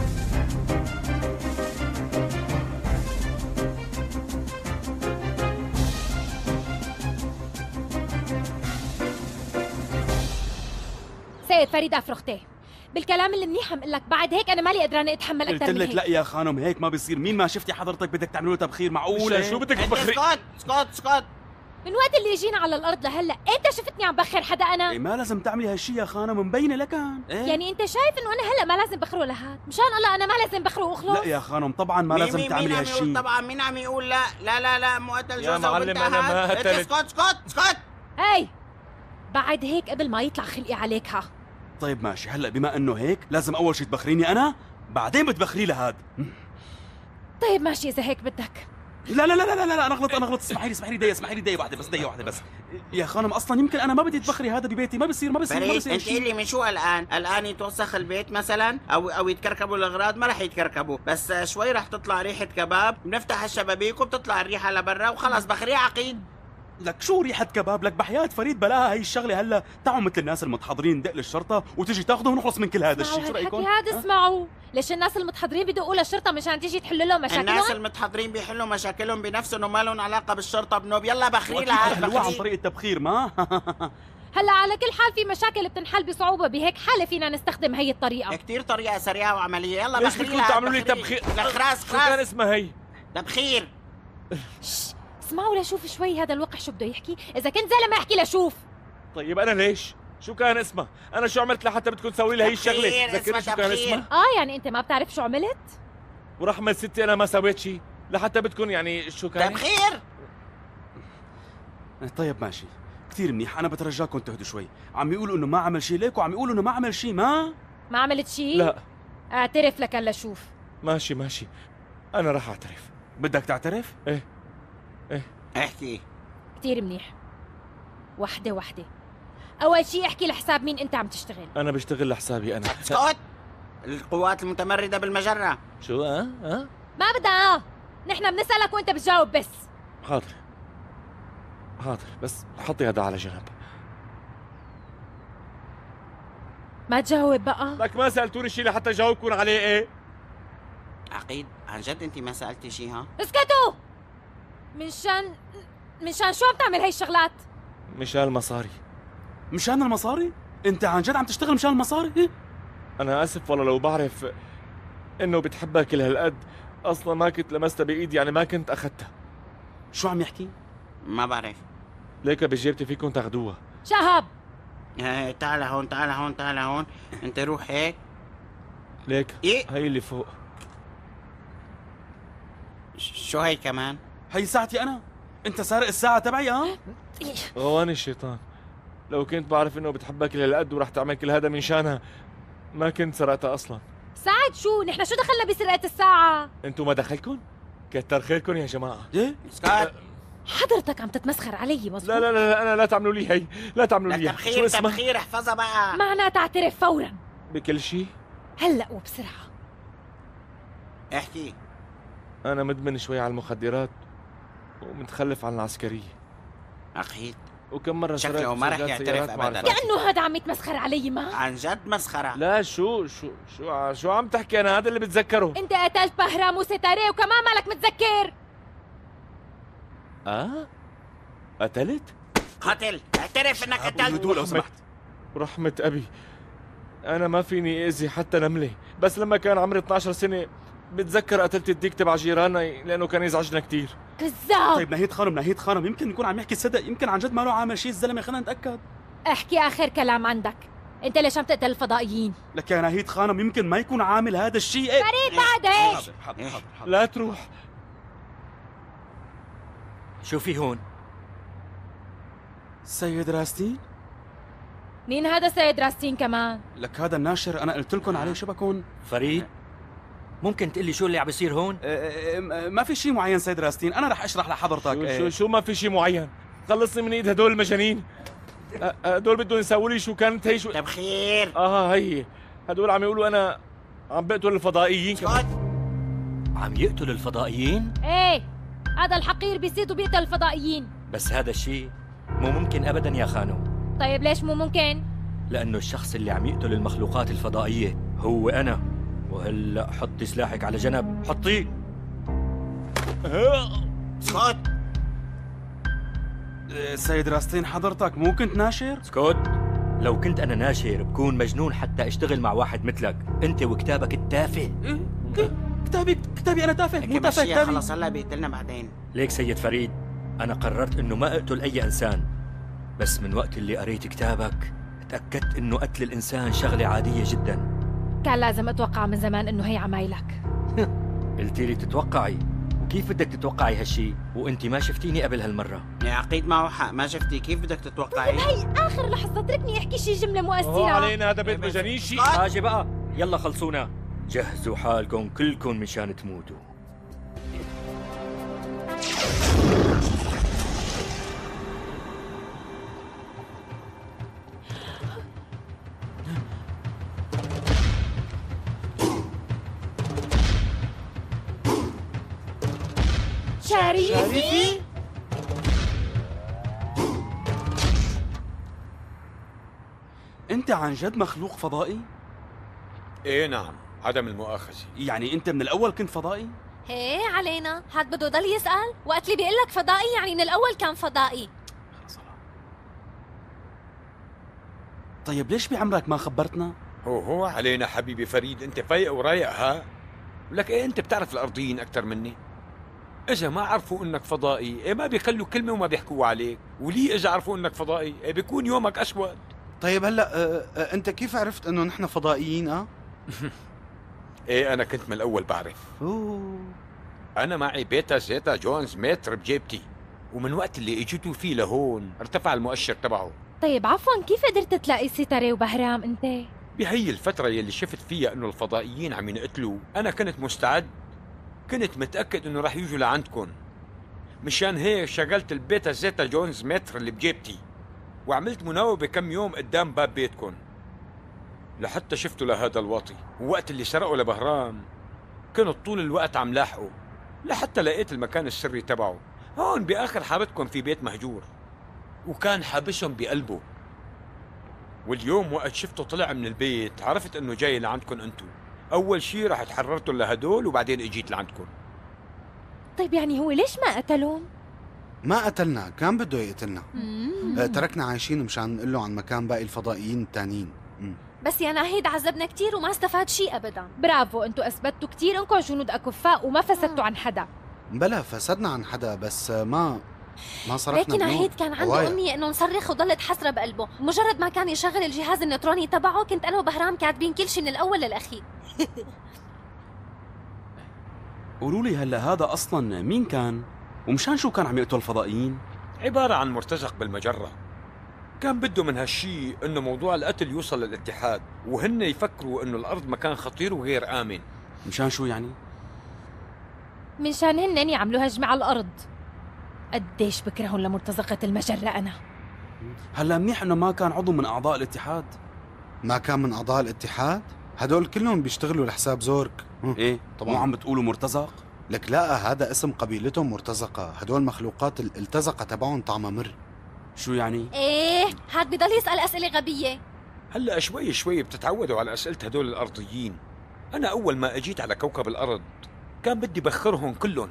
سيد فريد افرختي، بالكلام المنيح عم لك، بعد هيك انا مالي قدرانه اتحمل قلت اكثر من لك هيك. لا يا خانم هيك ما بيصير. مين ما شفتي حضرتك بدك تعملوا له تبخير؟ معقوله؟ شو بدك انت تبخري؟ اسكت اسكت اسكت. من وقت اللي جينا على الارض لهلا انت شفتني عم بخر حدا انا؟ إيه ما لازم تعملي هالشيء يا خانم، مبينه لكان. إيه؟ يعني انت شايف انه انا هلا ما لازم بخره لهاد؟ مشان الله انا ما لازم بخره واخلص؟ لا يا خانم طبعا ما مين- لازم مين- تعملي مين عم يقول هالشيء. طبعا؟ مين عم يقول لا لا لا لا مو قتل يا جوزها معلم وبنتها. أنا ما هاد. انت قتلت. اسكت اسكت اسكت. هي بعد هيك قبل ما يطلع خلقي عليك ها. طيب ماشي، هلا بما انه هيك لازم اول شيء تبخريني انا، بعدين بتبخري لهاد. طيب ماشي اذا هيك بدك. لا لا لا لا لا, لا انا غلط انا غلط. اسمحي لي اسمحي لي دقيقه اسمحي لي دقيقه واحده بس دقيقه واحده بس. يا خانم اصلا يمكن انا ما بدي تبخري هذا ببيتي. ما بصير ما بصير ما فريد بصير انت شيء. لي من شو الان؟ الان يتوسخ البيت مثلا او او يتكركبوا الاغراض؟ ما راح يتكركبوا، بس شوي راح تطلع ريحه كباب، بنفتح الشبابيك وبتطلع الريحه لبرا وخلص بخريها عقيد. لك شو ريحه كباب؟ لك بحياه فريد بلاها هي الشغله. هلا تعوا مثل الناس المتحضرين ندق للشرطه وتجي تاخذه ونخلص من كل هذا الشيء. شو اسمعوا رايكم؟ هالحكي هذا اسمعوا. ليش الناس المتحضرين بدقوا للشرطه مشان تيجي تحل لهم الناس مشاكلهم؟ المتحضرين بيحلوا مشاكلهم بنفسهم وما لهم علاقه بالشرطه بنوب. يلا بخري وأكيد لها حلوها عن بخري. طريق التبخير ما. هلا على كل حال في مشاكل بتنحل بصعوبه، بهيك حاله فينا نستخدم هي الطريقه. كثير طريقه سريعه وعمليه. يلا ليش بخري بدكم لها تعملوا لي بخري. تبخير؟ لك خلاص شو كان خلاص اسمها هي؟ تبخير. شش، اسمعوا لشوف شوي هذا الوقع شو بده يحكي. اذا كنت زلمه احكي لشوف. طيب انا ليش؟ شو كان اسمها؟ انا شو عملت لحتى بدكم تسوي لي هي الشغله؟ تبخير، ذكرني اسمها شو كان تبخير. اسمها؟ اه يعني انت ما بتعرف شو عملت؟ ورحمة ستي انا ما سويت شيء لحتى بدكم يعني شو كان؟ تبخير. طيب ماشي كثير منيح. انا بترجاكم تهدوا شوي. عم يقولوا انه ما عمل شيء ليك وعم يقولوا انه ما عمل شيء. ما ما عملت شيء؟ لا اعترف لك هلا شوف. ماشي ماشي انا راح اعترف. بدك تعترف؟ ايه احكي. كتير منيح. وحده وحده. اول شيء احكي لحساب مين انت عم تشتغل. انا بشتغل لحسابي انا. اسكت. القوات المتمرده بالمجره. شو اه اه ما بدها اه، نحن بنسالك وانت بتجاوب بس. حاضر حاضر بس حطي هذا على جنب. ما تجاوب بقى. لك ما سالتوني شيء لحتى جاوبكم عليه ايه؟ عقيد عن جد انت ما سالتي شيء ها؟ اسكتوا. منشان منشان شو عم تعمل هي الشغلات؟ مشان المصاري. مشان المصاري؟ انت عن جد عم تشتغل مشان المصاري؟ إيه؟ انا اسف والله لو بعرف انه بتحبها كل هالقد اصلا ما كنت لمستها بايدي، يعني ما كنت اخذتها. شو عم يحكي؟ ما بعرف. ليك بجيبتي فيكم تاخذوها. شهاب ايه تعال هون تعال هون تعال هون، انت روح هيك. ليك ايه هي اللي فوق. شو هي كمان؟ هي ساعتي انا. انت سارق الساعة تبعي ها؟ غواني الشيطان، لو كنت بعرف انه بتحبها كل هالقد وراح تعمل كل هذا من شانها ما كنت سرقتها اصلا. ساعد شو؟ نحن شو دخلنا بسرقة الساعة؟ انتوا ما دخلكم؟ كتر خيركم يا جماعة. ايه؟ اسكت. حضرتك عم تتمسخر علي مظبوط؟ لا لا لا انا لا تعملوا لي هي، لا تعملوا لي. تبخير تبخير احفظها بقى. معناها تعترف فورا بكل شيء؟ هلا وبسرعة. احكي. انا مدمن شوي على المخدرات ومتخلف عن العسكرية. عقيد وكم مرة شكله ما رح يعترف ابدا. كأنه هذا عم يتمسخر علي. ما عن جد مسخرة. لا شو شو شو شو عم تحكي؟ انا هذا اللي بتذكره. انت قتلت بهرام وستاري وكمان مالك متذكر. اه قتلت؟ قتل. اعترف انك قتلت. هدوء لو سمحت. ورحمة ابي انا ما فيني اذي حتى نملة، بس لما كان عمري اثنعش سنة بتذكر قتلت الديك تبع جيراننا لانه كان يزعجنا كثير. كذاب. طيب نهيد خانم نهيد خانم، يمكن يكون عم يحكي صدق، يمكن عن جد ما له عامل شيء الزلمه، خلينا نتاكد. احكي اخر كلام عندك. انت ليش عم تقتل الفضائيين؟ لك يا نهيد خانم يمكن ما يكون عامل هذا الشيء. ايه فريد بعد هيك. حاضر حاضر حاضر حاضر. لا تروح. شو في هون؟ سيد راستين؟ مين هذا سيد راستين كمان؟ لك هذا الناشر انا قلت لكم عليه. شو بكون؟ فريد ممكن تقول لي شو اللي عم بيصير هون؟ اه اه ما في شيء معين سيد راستين، انا رح اشرح لحضرتك. شو, اه شو شو ما في شيء معين؟ خلصني من ايد هدول المجانين. أه، هدول بدهم يسووا لي شو كانت هي شو. تبخير. اه هي هدول عم يقولوا انا عم بقتل الفضائيين كمان. عم يقتل الفضائيين؟ ايه هذا الحقير بيصيد وبيقتل الفضائيين. بس هذا الشيء مو ممكن ابدا يا خانو. طيب ليش مو ممكن؟ لانه الشخص اللي عم يقتل المخلوقات الفضائيه هو انا. وهلا حطي سلاحك على جنب، حطيه. اسكت. اه سيد راستين حضرتك مو كنت ناشر؟ اسكت. لو كنت انا ناشر بكون مجنون حتى اشتغل مع واحد مثلك، انت وكتابك التافه. ايه كتابي كتابي انا تافه مو تافه كتابي. كتابي. خلص هلا بيقتلنا بعدين. ليك سيد فريد، انا قررت انه ما اقتل اي انسان، بس من وقت اللي قريت كتابك تاكدت انه قتل الانسان شغله عاديه جدا. كان لازم اتوقع من زمان انه هي عمايلك. قلتي لي تتوقعي، وكيف بدك تتوقعي هالشي وانت ما شفتيني قبل هالمره؟ يا عقيد معه حق، ما شفتي كيف بدك تتوقعي؟ هي اخر لحظه، اتركني احكي شي جمله هو مؤثره. علينا هذا بيت مجانين شيء. حاجه بقى، يلا خلصونا، جهزوا حالكم كلكم مشان تموتوا. شريفي؟ انت عن جد مخلوق فضائي؟ ايه نعم، عدم المؤاخذة. يعني انت من الاول كنت فضائي؟ هي علينا، حد بده ضل يسأل؟ وقت اللي بيقول لك فضائي يعني من الأول كان فضائي. طيب ليش بعمرك ما خبرتنا؟ هو هو علينا حبيبي فريد، انت فايق ورايق ها؟ لك ايه انت بتعرف الارضيين اكثر مني؟ اذا ما عرفوا انك فضائي ايه ما بيخلوا كلمه وما بيحكوا عليك، وليه اذا عرفوا انك فضائي ايه بيكون يومك اسود. طيب هلا اه اه انت كيف عرفت انه نحن فضائيين؟ اه ايه انا كنت من الاول بعرف. اوه انا معي بيتا زيتا جونز متر بجيبتي، ومن وقت اللي اجيتوا فيه لهون ارتفع المؤشر تبعه. طيب عفوا، كيف قدرت تلاقي ستاري وبهرام انت؟ بهي الفترة يلي شفت فيها انه الفضائيين عم ينقتلوا انا كنت مستعد، كنت متأكد انه رح يجوا لعندكم، مشان هيك شغلت البيتا زيتا جونز متر اللي بجيبتي وعملت مناوبة كم يوم قدام باب بيتكم لحتى شفتوا لهذا الواطي. ووقت اللي سرقوا لبهرام كنت طول الوقت عم لاحقه لحتى لقيت المكان السري تبعه هون بآخر حارتكم في بيت مهجور، وكان حابسهم بقلبه. واليوم وقت شفته طلع من البيت عرفت انه جاي لعندكم انتو. اول شي رح تحررتوا لهدول وبعدين اجيت لعندكم. طيب يعني هو ليش ما قتلون؟ ما قتلنا، كان بده يقتلنا. مم. آه، تركنا عايشين مشان نقول له عن مكان باقي الفضائيين التانيين. مم. بس يا ناهيد عذبنا كتير وما استفاد شيء ابدا. برافو، انتوا اثبتوا كثير انكم جنود اكفاء وما فسدتوا عن حدا. بلا فسدنا عن حدا بس آه، ما ما صرفنا لكن بنور. ناهيد كان عنده هواية. امنيه انه نصرخ وضلت حسره بقلبه، مجرد ما كان يشغل الجهاز النيوتروني تبعه كنت انا وبهرام كاتبين كل شيء من الاول للاخير. قولوا لي هلا هذا اصلا مين كان؟ ومشان شو كان عم يقتل الفضائيين؟ عبارة عن مرتزق بالمجرة. كان بده من هالشي انه موضوع القتل يوصل للاتحاد وهن يفكروا انه الارض مكان خطير وغير امن. مشان شو يعني؟ منشان هن يعملوا هجمة على الارض. قديش بكرههم لمرتزقة المجرة انا. هلا منيح انه ما كان عضو من اعضاء الاتحاد. ما كان من اعضاء الاتحاد؟ هدول كلهم بيشتغلوا لحساب زورك. ايه طبعاً. مو عم بتقولوا مرتزق؟ لك لا، هذا اسم قبيلتهم مرتزقة. هدول مخلوقات الالتزقة تبعهم طعمها مر. شو يعني؟ ايه هاد بضل يسال اسئله غبيه. هلا شوي شوي بتتعودوا على اسئلة هدول الارضيين. انا اول ما اجيت على كوكب الارض كان بدي بخرهم كلهم.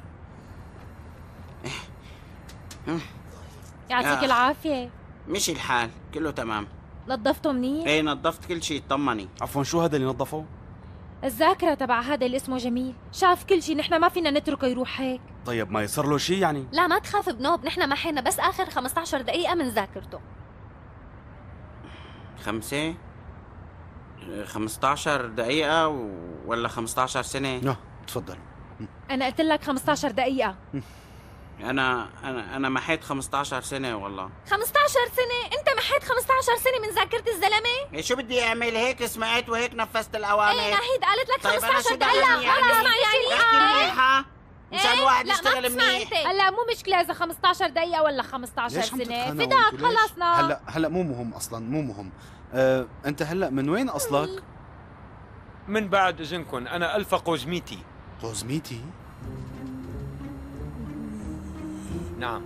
يعطيك آه. العافية. مشي الحال كله تمام. نظفتوا منيح؟ ايه نظفت كل شيء، طمني. عفوا شو هذا اللي نظفه؟ الذاكرة تبع هذا اللي اسمه جميل، شاف كل شيء، نحن ما فينا نتركه يروح هيك. طيب ما يصير له شيء يعني؟ لا ما تخاف بنوب، نحن محينا بس اخر خمسة عشر دقيقه من ذاكرته. خمسة خمسة عشر دقيقة ولا خمسة عشر سنة؟ اه تفضل. أنا قلت لك خمسة عشر دقيقة. أنا أنا أنا محيت خمسة عشر سنة والله. خمسة عشر سنة؟ أنت محيت خمسة عشر سنة من ذاكرة الزلمة؟ إيه شو بدي أعمل؟ هيك سمعت وهيك نفذت الأوامر. إيه ناهيد قالت لك طيب خمسة أنا عشر شو دقيقة. دخلني يعني؟ خلص اسمع يعني احكي منيحة مشان إيه؟ الواحد لا ما يشتغل بتسمع منيح. انت. هلا مو مشكلة إذا خمسة عشر دقيقة ولا خمسة عشر ليش عم سنة، تتخانقوا فداك انتوا؟ ليش؟ خلصنا. هلا هلا مو مهم اصلا، مو مهم. أه، انت هلا من وين اصلك؟ من بعد اذنكم انا الفا قوزميتي. قوزميتي؟ نعم.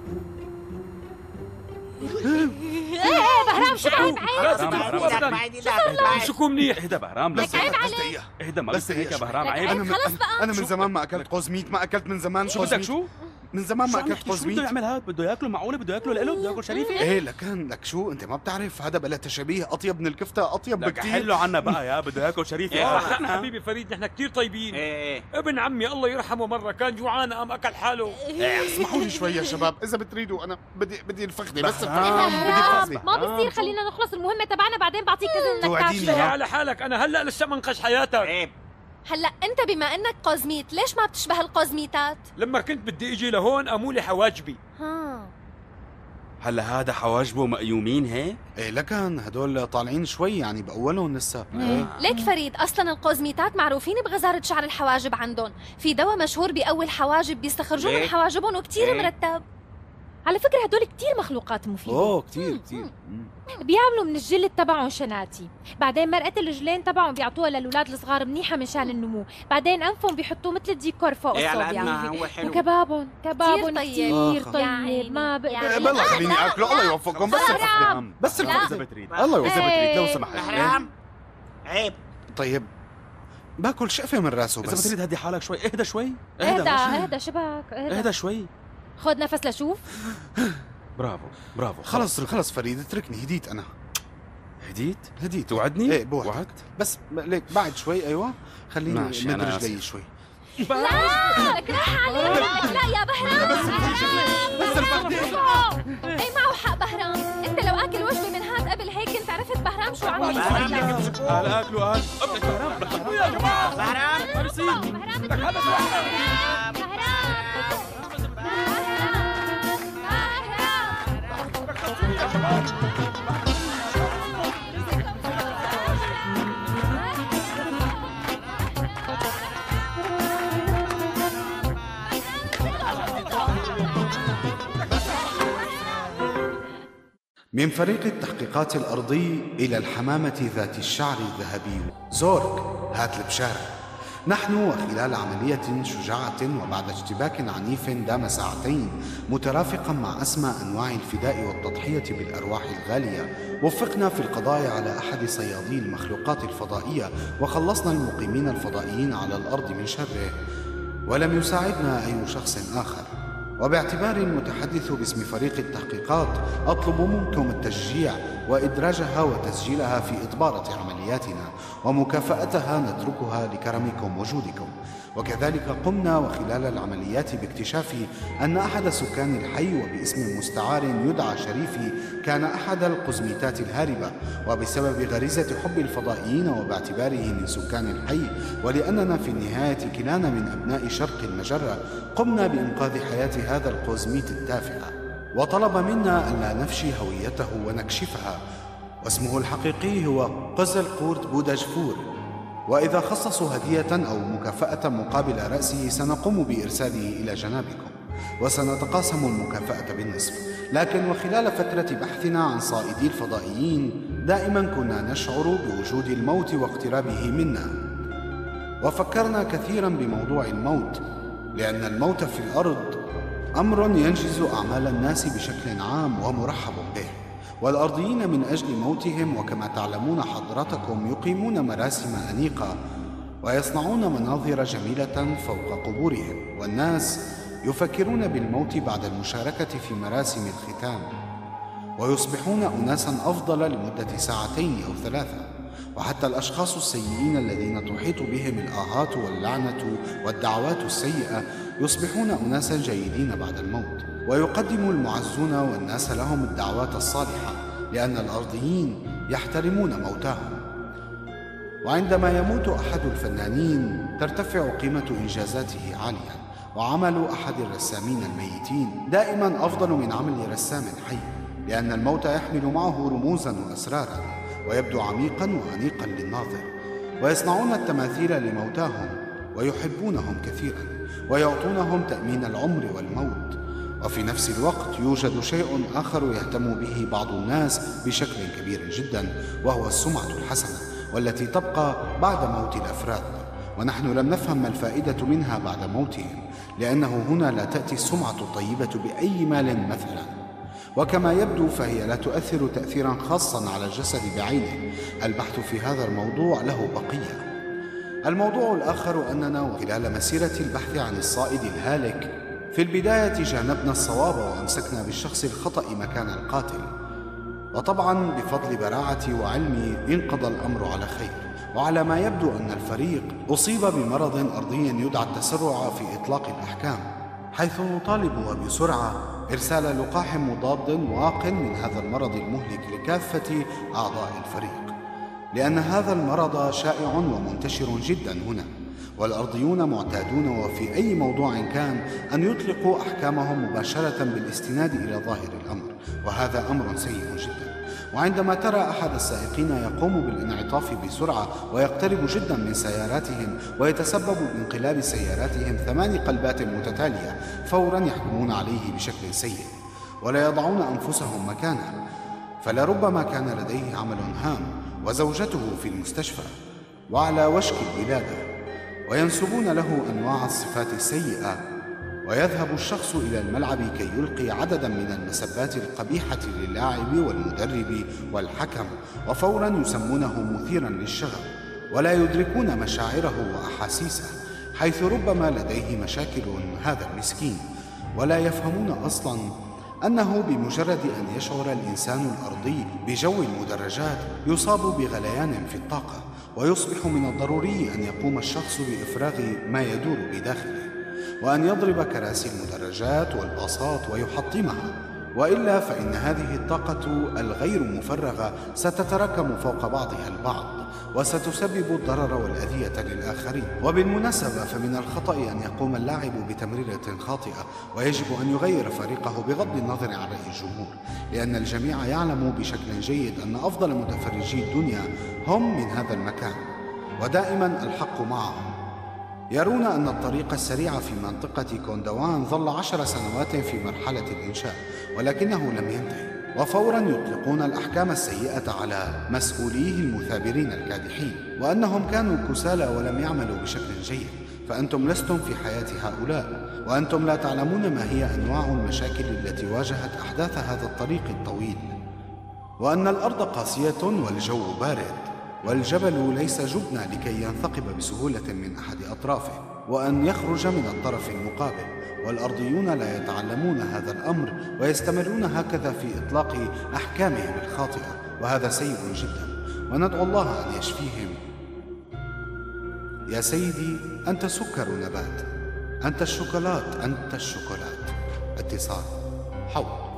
ايه بهرام شو عيب عيب. بهرام بهرام امسكوا منيح. اهدى بهرام بس عيب عليك. اهدى ما بس بس هيك يا شوي. بهرام لك عيب. عيب. انا من خلص بقى. انا من زمان ما اكلت قوزميت، ما اكلت من زمان شو بدك قوزميت. شو؟ من زمان ما شو عم اكلت يحكي؟ شو بده قوزميت. يعمل هاد؟ بده ياكله معقوله؟ بده ياكله لإله؟ بده ياكل شريفه؟ ايه لكان لك شو، انت ما بتعرف هذا بلا تشابيه اطيب من الكفته، اطيب لك بكثير. حله عنا بقى يا بده ياكل شريفه. يا آه. حبيبي فريد نحن كثير طيبين. إيه ابن عمي الله يرحمه مرة كان جوعان قام اكل حاله. اسمحوا لي شوي يا شباب، اذا بتريدوا انا بدي بدي الفخده بس بهرام. الفخده بدي بهرام الفخده. ما بصير، خلينا نخلص المهمة تبعنا بعدين بعطيك اذن انك توعديني يا تاكله. على حالك انا هلا لسه منقذ حياتك. عيب. هلا أنت بما إنك قوزميت ليش ما بتشبه القوزميتات؟ لما كنت بدي اجي لهون قاموا لي حواجبي. ها هلا هذا حواجبه مقيومين هيك؟ ايه لكن هدول طالعين شوي يعني باولهم لسه. ايه ليك فريد أصلا القوزميتات معروفين بغزارة شعر الحواجب عندهم، في دواء مشهور بيقوي الحواجب بيستخرجوه من ليك؟ حواجبهم وكتير إيه. مرتب. على فكرة هدول كتير مخلوقات مفيدة. اوه كثير كثير. بيعملوا من الجلد تبعهم شناتي، بعدين مرقة الرجلين تبعهم بيعطوها للأولاد الصغار منيحة منشان النمو، بعدين أنفهم بيحطوه مثل الديكور فوق إيه على الصوبيا. قدنا هو حلو. وكبابهم كبابهم طيب. كتير آخ. طيب, يا عيني. ما يا بقدر. عيني. بلا خليني لا، اكله، لا. الله يوفقكم. بس بهرام. الفخده بس لا. الفخده. اذا بتريد الله يوفقك. اذا بتريد لو إيه. سمحت. بهرام عيب. طيب باكل شقفه من راسه اذا بس. بتريد هدي حالك شوي. اهدى شوي. اهدى ماشي. اهدى شبك اهدى. اهدى شوي. خذ نفس لشوف. برافو برافو. خلص خلص فريد اتركني، هديت انا هديت؟ هديت. توعدني؟ ايه بوعدك. وعدت؟ بس ليك بعد شوي. ايوه خليني ماشي، مد أنا رجلي آسف. شوي. لا لك راح عليك. لك لا يا بهرام. بس الفخده. ايه معه حق بهرام، انت لو اكل وجبه من هاد قبل هيك كنت عرفت بهرام شو عم يصير. بهرام لك امسكوه. قال اكلوا قال ابنك بهرام بهرام يا جماعه. بهرام بهرام بهرام من فريق التحقيقات الأرضي إلى الحمامة ذات الشعر الذهبي زورك هات البشارة. نحن وخلال عملية شجاعة وبعد اشتباك عنيف دام ساعتين مترافقا مع أسمى أنواع الفداء والتضحية بالأرواح الغالية، وفقنا في القضاء على أحد صيادي المخلوقات الفضائية وخلصنا المقيمين الفضائيين على الأرض من شره، ولم يساعدنا أي شخص آخر. وباعتباري المتحدث باسم فريق التحقيقات أطلب منكم التشجيع وإدراجها وتسجيلها في إطبارة عملياتنا، ومكافأتها نتركها لكرمكم وجودكم. وكذلك قمنا وخلال العمليات باكتشاف أن أحد سكان الحي وباسم مستعار يدعى شريفي كان أحد القزميتات الهاربة، وبسبب غريزة حب الفضائيين وباعتباره من سكان الحي ولأننا في النهاية كلانا من أبناء شرق المجرة قمنا بإنقاذ حياة هذا القزميت التافهة، وطلب منا أن لا نفشي هويته ونكشفها، واسمه الحقيقي هو قزل قورت بودجفور. وإذا خصصوا هدية أو مكافأة مقابل رأسه سنقوم بإرساله إلى جنابكم، وسنتقاسم المكافأة بالنصف. لكن وخلال فترة بحثنا عن صائدي الفضائيين دائما كنا نشعر بوجود الموت واقترابه منا، وفكرنا كثيرا بموضوع الموت، لأن الموت في الأرض أمر ينجز أعمال الناس بشكل عام ومرحب به، والأرضيين من أجل موتهم وكما تعلمون حضرتكم يقيمون مراسم أنيقة ويصنعون مناظر جميلة فوق قبورهم، والناس يفكرون بالموت بعد المشاركة في مراسم الختام، ويصبحون أناسا أفضل لمدة ساعتين أو ثلاثة. وحتى الأشخاص السيئين الذين تحيط بهم الآهات واللعنة والدعوات السيئة يصبحون أناسا جيدين بعد الموت، ويقدم المعزون والناس لهم الدعوات الصالحة، لأن الأرضيين يحترمون موتاهم. وعندما يموت أحد الفنانين ترتفع قيمة إنجازاته عاليا، وعمل أحد الرسامين الميتين دائما أفضل من عمل رسام حي، لأن الموت يحمل معه رموزا وأسرارا ويبدو عميقا وأنيقا للناظر. ويصنعون التماثيل لموتاهم ويحبونهم كثيرا ويعطونهم تأمين العمر والموت. وفي نفس الوقت يوجد شيء آخر يهتم به بعض الناس بشكل كبير جدا، وهو السمعة الحسنة والتي تبقى بعد موت الأفراد، ونحن لم نفهم ما الفائدة منها بعد موتهم، لأنه هنا لا تأتي السمعة الطيبة بأي مال مثلا. وكما يبدو فهي لا تؤثر تأثيرا خاصا على الجسد بعينه. البحث في هذا الموضوع له بقية. الموضوع الآخر أننا وخلال مسيرة البحث عن الصائد الهالك في البداية جانبنا الصواب وأمسكنا بالشخص الخطأ مكان القاتل، وطبعا بفضل براعتي وعلمي انقضى الأمر على خير. وعلى ما يبدو أن الفريق أصيب بمرض أرضي يدعى التسرع في إطلاق الأحكام، حيث نطالب وبسرعة إرسال لقاح مضاد واق من هذا المرض المهلك لكافة أعضاء الفريق، لأن هذا المرض شائع ومنتشر جدا هنا، والأرضيون معتادون وفي أي موضوع كان أن يطلقوا أحكامهم مباشرة بالاستناد إلى ظاهر الأمر، وهذا أمر سيء جدا. وعندما ترى أحد السائقين يقوم بالانعطاف بسرعة ويقترب جدا من سياراتهم ويتسبب بانقلاب سياراتهم ثمان قلبات متتالية، فورا يحكمون عليه بشكل سيء ولا يضعون أنفسهم مكانه، فلربما كان لديه عمل هام وزوجته في المستشفى وعلى وشك الولادة، وينسبون له أنواع الصفات السيئة، ويذهب الشخص إلى الملعب كي يلقي عددا من المسبات القبيحة للاعب والمدرب والحكم، وفورا يسمونه مثيرا للشغب ولا يدركون مشاعره وأحاسيسه، حيث ربما لديه مشاكل هذا المسكين، ولا يفهمون أصلا أنه بمجرد أن يشعر الإنسان الأرضي بجو المدرجات يصاب بغليان في الطاقة، ويصبح من الضروري أن يقوم الشخص بإفراغ ما يدور بداخله، وأن يضرب كراسي المدرجات والباصات ويحطمها، وإلا فإن هذه الطاقة الغير مفرغة ستتراكم فوق بعضها البعض وستسبب الضرر والأذية للآخرين. وبالمناسبة فمن الخطأ أن يقوم اللاعب بتمريرة خاطئة، ويجب أن يغير فريقه بغض النظر عن رأي الجمهور، لأن الجميع يعلم بشكل جيد أن أفضل متفرجي الدنيا هم من هذا المكان، ودائما الحق معهم. يرون أن الطريق السريع في منطقة كوندوان ظل عشر سنوات في مرحلة الإنشاء، ولكنه لم ينتهي، وفورا يطلقون الأحكام السيئة على مسؤوليه المثابرين الكادحين، وأنهم كانوا كسالى ولم يعملوا بشكل جيد. فأنتم لستم في حياة هؤلاء، وأنتم لا تعلمون ما هي أنواع المشاكل التي واجهت أحداث هذا الطريق الطويل، وأن الأرض قاسية والجو بارد، والجبل ليس جبنا لكي ينثقب بسهولة من أحد أطرافه وأن يخرج من الطرف المقابل. والأرضيون لا يتعلمون هذا الأمر ويستمرون هكذا في إطلاق أحكامهم الخاطئة، وهذا سيء جدا، وندعو الله أن يشفيهم. يا سيدي، أنت سكر نبات، أنت الشوكولات، أنت الشوكولات. اتصال حول.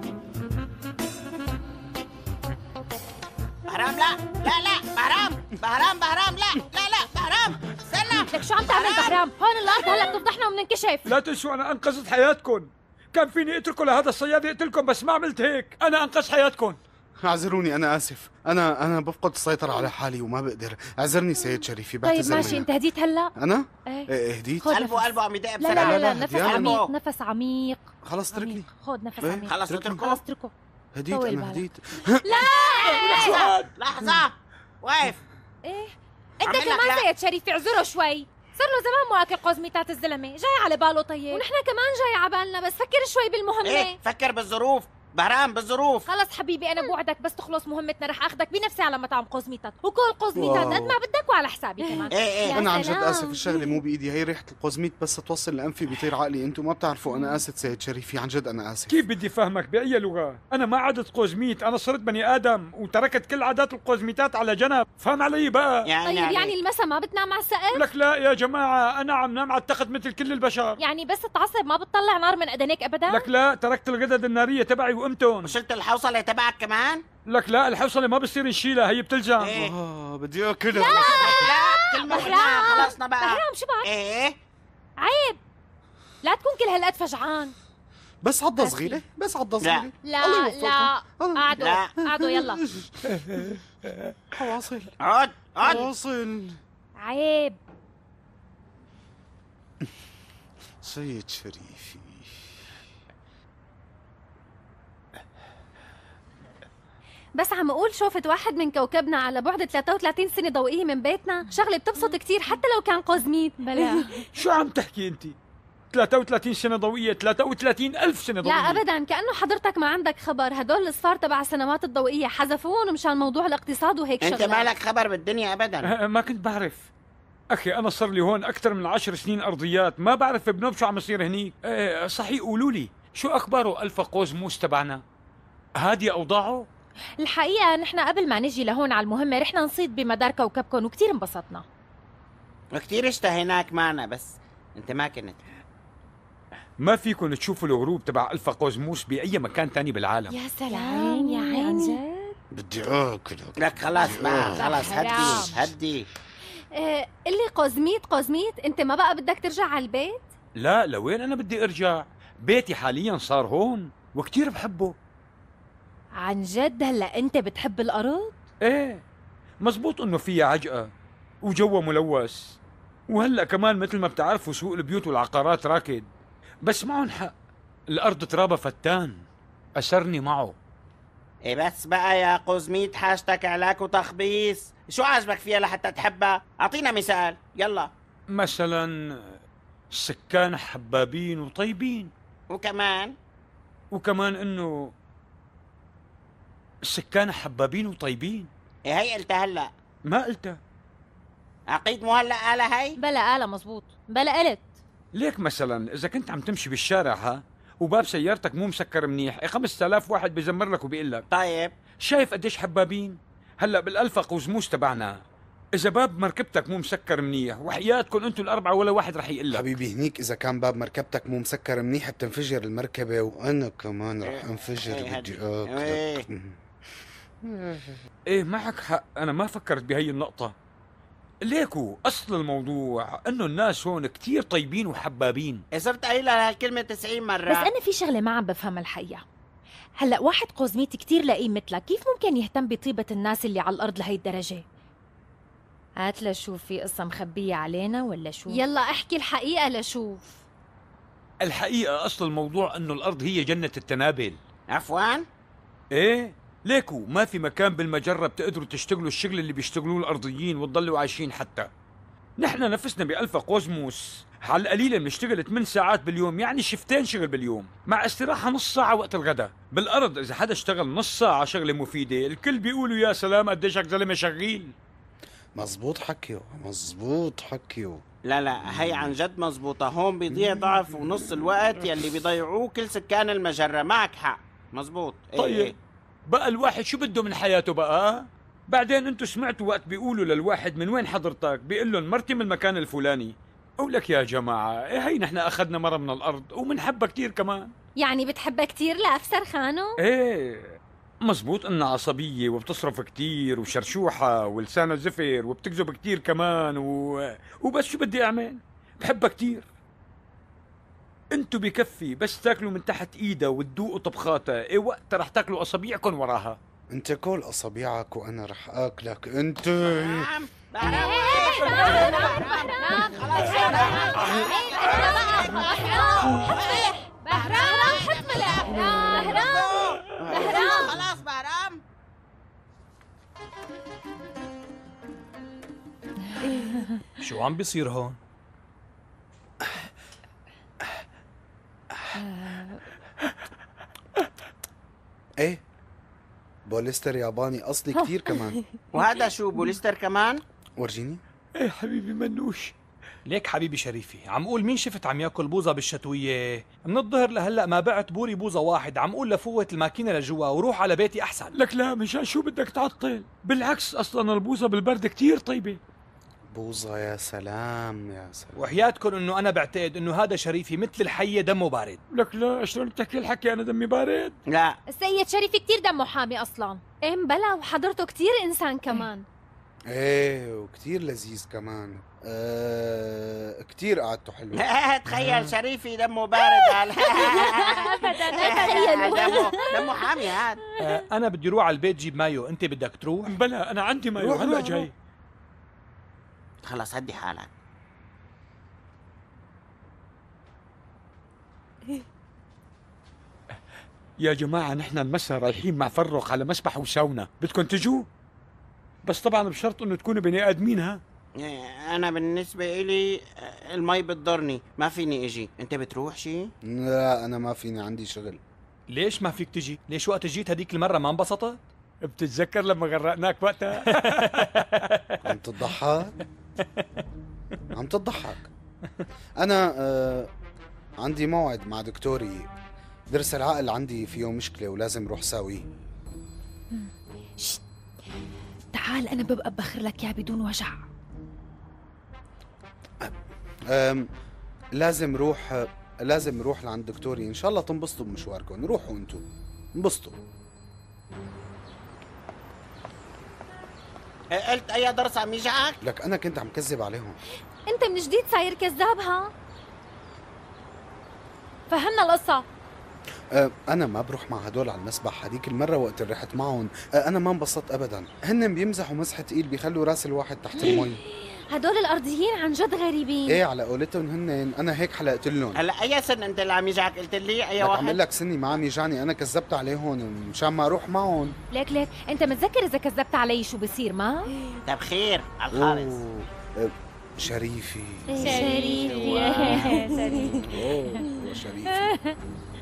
بهرام لا لا لا بهرام بهرام بهرام لا لا لا بهرام استنى. لك شو عم تعمل بهرام؟ هون الأرض هلا بتفضحنا وبننكشف. لا تنسوا أنا أنقذت حياتكم. كان فيني أتركه لهذا الصياد يقتلكم بس ما عملت هيك. أنا أنقذت حياتكم. اعذروني، أنا آسف. أنا أنا بفقد السيطرة على حالي وما بقدر. اعذرني سيد شريفي، بعتذر. طيب ماشي، أنت هديت هلا؟ أنا؟ ايه, إيه هديت. قلبه قلبه عم يدق بسرعة. لا لا لا, لا نفس هديان. عميق، نفس عميق. خلص اتركني. خذ نفس إيه؟ عميق. خلص اتركني. اتركه. خلص اتركه. هديت طول أنا بالك. هديت. لا لحظة واقف. ايه انت عمل لك كمان لا. سيد شريفي اعذره شوي، صار له زمان مو اكل قزميتات الزلمه، جاي على باله طيب. ونحن كمان جاي عبالنا، بس فكر شوي بالمهمة. ايه فكر بالظروف بهرام، بالظروف. خلص حبيبي، انا بوعدك بس تخلص مهمتنا رح اخذك بنفسي على مطعم قزميتات، وكل قزميتات واو. قد ما بدك وعلى حسابي كمان. ايه ايه أنا عن جد سلام. آسف، الشغلة مو بإيدي، هي ريحة القزميت بس توصل لأنفي بيطير عقلي. أنتم ما بتعرفوا أنا آسف سيد شريفي، عن جد أنا آسف. كيف بدي فهمك بأي لغة؟ أنا ما عدت قوزميت، أنا صرت بني آدم وتركت كل عادات القوزميتات على جنب. فهم علي بقى؟ يعني طيب يعني المسا ما بتنام على السقف؟ لك لا يا جماعة، أنا عم نام على التخت مثل كل البشر. يعني بس تعصب ما بتطلع نار من أدنيك أبدا؟ لك لا، تركت الغدد النارية تبعي وقمتن. وشلت الحوصلة تبعك كمان؟ لك لا، الحوصلة ما بصير نشيلها، هي بتلزم. إيه. آه بدي أكلها. لا كلمة قلناها خلصنا بقى. بهرام شو بعد؟ ايه عيب، لا تكون كل هالقد فجعان. بس عضة آسفة. صغيرة، بس عضة لا. صغيرة. لا الله يوفقكم. لا الله- قعدوا لا. قعدوا يلا. واصل عد عد. واصل. عيب. سيد شريفي، بس عم اقول شوفت واحد من كوكبنا على بعد ثلاثة وثلاثين سنة ضوئية من بيتنا، شغلة بتبسط كتير حتى لو كان قزميت. بلا شو عم تحكي أنت؟ ثلاثة وثلاثين سنة ضوئية، ثلاثة وثلاثين ألف سنة لا ضوئية. ابدا، كأنه حضرتك ما عندك خبر. هدول الصفار تبع السنوات الضوئية حذفوهم مشان موضوع الاقتصاد وهيك انت شغلات. مالك خبر بالدنيا ابدا. أه، ما كنت بعرف. أخي أنا صار لي هون أكثر من عشر سنين أرضيات، ما بعرف بنوب شو عم يصير هنيك. أه، صحيح قولوا لي، شو أخباره ألفا قوز موس تبعنا؟ هادي أوضاعه؟ الحقيقة نحن قبل ما نجي لهون على المهمة رحنا نصيد بمدار كوكبكم وكتير انبسطنا. وكتير اشتهيناك معنا بس انت ما كنت. ما فيكم تشوفوا الغروب تبع ألفا قوز موس بأي مكان تاني بالعالم. يا سلام يا عين عن جد. بدي أكلك. لك خلاص بقى، خلاص حرام. هدي هدي. إيه اللي قزميت قزميت، انت ما بقى بدك ترجع على البيت؟ لا، لوين أنا بدي أرجع؟ بيتي حاليا صار هون وكتير بحبه. عن جد هلا انت بتحب الارض؟ ايه مزبوط انه فيها عجقة وجوه ملوث، وهلا كمان مثل ما بتعرفوا سوق البيوت والعقارات راكد، بس معهم حق، الارض ترابها فتان، اسرني معه. ايه بس بقى يا قزميت، حاجتك علاك وتخبيص. شو عجبك فيها لحتى تحبها؟ اعطينا مثال يلا. مثلا سكان حبابين وطيبين، وكمان وكمان انه السكان حبابين وطيبين. ايه هي قلتها هلا؟ ما قلتها. عقيد مو هلا قالها هي؟ بلا آلة مزبوط، بلا قلت. ليك مثلا اذا كنت عم تمشي بالشارع ها وباب سيارتك مو مسكر منيح، ايه خمسة آلاف واحد بيزمر لك وبيقول لك طيب شايف قديش حبابين؟ هلا بالالفا قوزموس تبعنا اذا باب مركبتك مو مسكر منيح وحياتكم انتم الاربعه ولا واحد رح يقول لك. حبيبي هنيك إذا كان باب مركبتك مو مسكر منيح بتنفجر المركبة، وأنا كمان رح أنفجر. إيه بدي هدي. أكلك. ايه معك حق، انا ما فكرت بهي النقطه. ليكو اصل الموضوع انه الناس هون كتير طيبين وحبابين. إيه صرت قايلها هالكلمة تسعين مرة. بس أنا في شغلة ما عم بفهمها الحقيقة. هلا واحد قزميت كتير لئيم مثلك كيف ممكن يهتم بطيبة الناس اللي على الأرض لهي الدرجة؟ هات لشوف في قصة مخبية علينا ولا شو؟ يلا احكي الحقيقة لشوف. الحقيقه اصل الموضوع انه الارض هي جنه التنابل. عفوا. ايه ليكو ما في مكان بالمجرة بتقدروا تشتغلوا الشغل اللي بيشتغلوه الأرضيين وتضلوا عايشين حتى. نحن نفسنا بألفا قوزموس على القليلة بنشتغل ثمان ساعات باليوم، يعني شفتين شغل باليوم مع استراحة نص ساعة وقت الغداء. بالأرض إذا حدا اشتغل نص ساعة شغلة مفيدة الكل بيقولوا يا سلام قديش هيك زلمة شغيل. مزبوط حكيو، مزبوط حكيو. لا لا هي عن جد مزبوطة، هون بيضيع ضعف ونص الوقت يلي بيضيعوه كل سكان المجرة. معك حق مزبوط. طيب إيه. بقى الواحد شو بده من حياته بقى؟ بعدين انتوا سمعتوا وقت بيقولوا للواحد من وين حضرتك بيقول لهم مرتي من المكان الفلاني. اقول لك يا جماعة إيه هي نحن اخذنا مرة من الارض ومنحبها كتير كمان. يعني بتحبها كتير لأفسر خانو؟ ايه مزبوط انها عصبية وبتصرف كتير وشرشوحة ولسانها زفر وبتكذب كتير كمان و... وبس شو بدي اعمل؟ بحبها كتير. انتوا بكفي بس تاكلوا من تحت ايدها وتذوقوا طبخاتها، ايه وقت رح تاكلوا اصابيعكم وراها. انت كل اصابيعك وانا رح اكلك انت. بهرام بهرام حط ملح. بهرام بهرام خلاص بهرام. شو عم بيصير هون؟ ايه بوليستر ياباني اصلي كتير كمان. وهذا شو بوليستر كمان؟ ورجيني. ايه حبيبي منوش. ليك حبيبي شريفي عم قول مين شفت عم ياكل بوظه بالشتويه؟ من الظهر لهلا ما بعت بوري بوظه واحد، عم قول لفوت الماكينه لجوا وروح على بيتي احسن. لك لا مشان شو بدك تعطل؟ بالعكس اصلا البوظه بالبرد كتير طيبه. بوظه يا سلام يا سلام. وحياتكم انه انا بعتقد انه هذا شريفي مثل الحيه دمه بارد. لك لا شلون بتحكي الحكي انا دمي بارد؟ لا السيد شريفي كتير دمه حامي اصلا. ايه مبلا وحضرته كتير انسان كمان. ايه وكتير لذيذ كمان. آه كتير قعدته حلو. تخيل شريفي دمه بارد على تخيلوا دمه دمه حامي هاد. آه انا بدي روح على البيت جيب مايو، انت بدك تروح؟ بلا انا عندي مايو هلا جاي. خلص هدي حالك. يا جماعة نحن المسا رايحين مع فرق على مسبح وساونا، بدكم تجوا؟ بس طبعا بشرط انه تكونوا بني ادمين. ها انا بالنسبة الي المي بتضرني ما فيني اجي. انت بتروح شي؟ لا انا ما فيني عندي شغل. ليش ما فيك تجي؟ ليش وقت جيت هديك المره ما انبسطت؟ بتتذكر لما غرقناك وقتها؟ عم تضحك؟ عم تضحك. انا آه عندي موعد مع دكتوري، ضرس العقل عندي فيه مشكله ولازم روح ساويه. تعال انا ببقى بخر لك اياه بدون وجع. أم لازم روح لازم روح لعند دكتوري. ان شاء الله تنبسطوا بمشواركم. روحوا انتوا انبسطوا. قلت اي ضرس عم يجعك؟ لك انا كنت عم كذب عليهم. انت من جديد صاير كذاب. ها فهمنا القصه. أه انا ما بروح مع هدول على المسبح. هديك المره وقت اللي رحت معهم أه انا ما انبسطت ابدا. هن بيمزحوا مسحه ايد بيخلوا راس الواحد تحت المي. هدول الارضيين عن جد غريبين. ايه على قولتهم هن انا هيك حلقت لهم. هلا اي سن انت اللي عم يجعك؟ قلت لي اي واحد. واحد؟ عم اقول لك سني ما عم يجعني، انا كذبت عليهم مشان ما اروح معهم. ليك ليك انت متذكر اذا كذبت علي شو بصير؟ ما طب خير على الخالص. أه شريفي شريفي شريفي. اوه شريفي.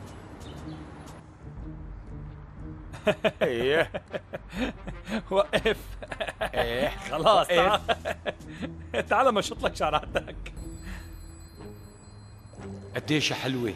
ايه وقف. ايه خلاص تعال تعال مشط لك شعراتك. قديش حلوة.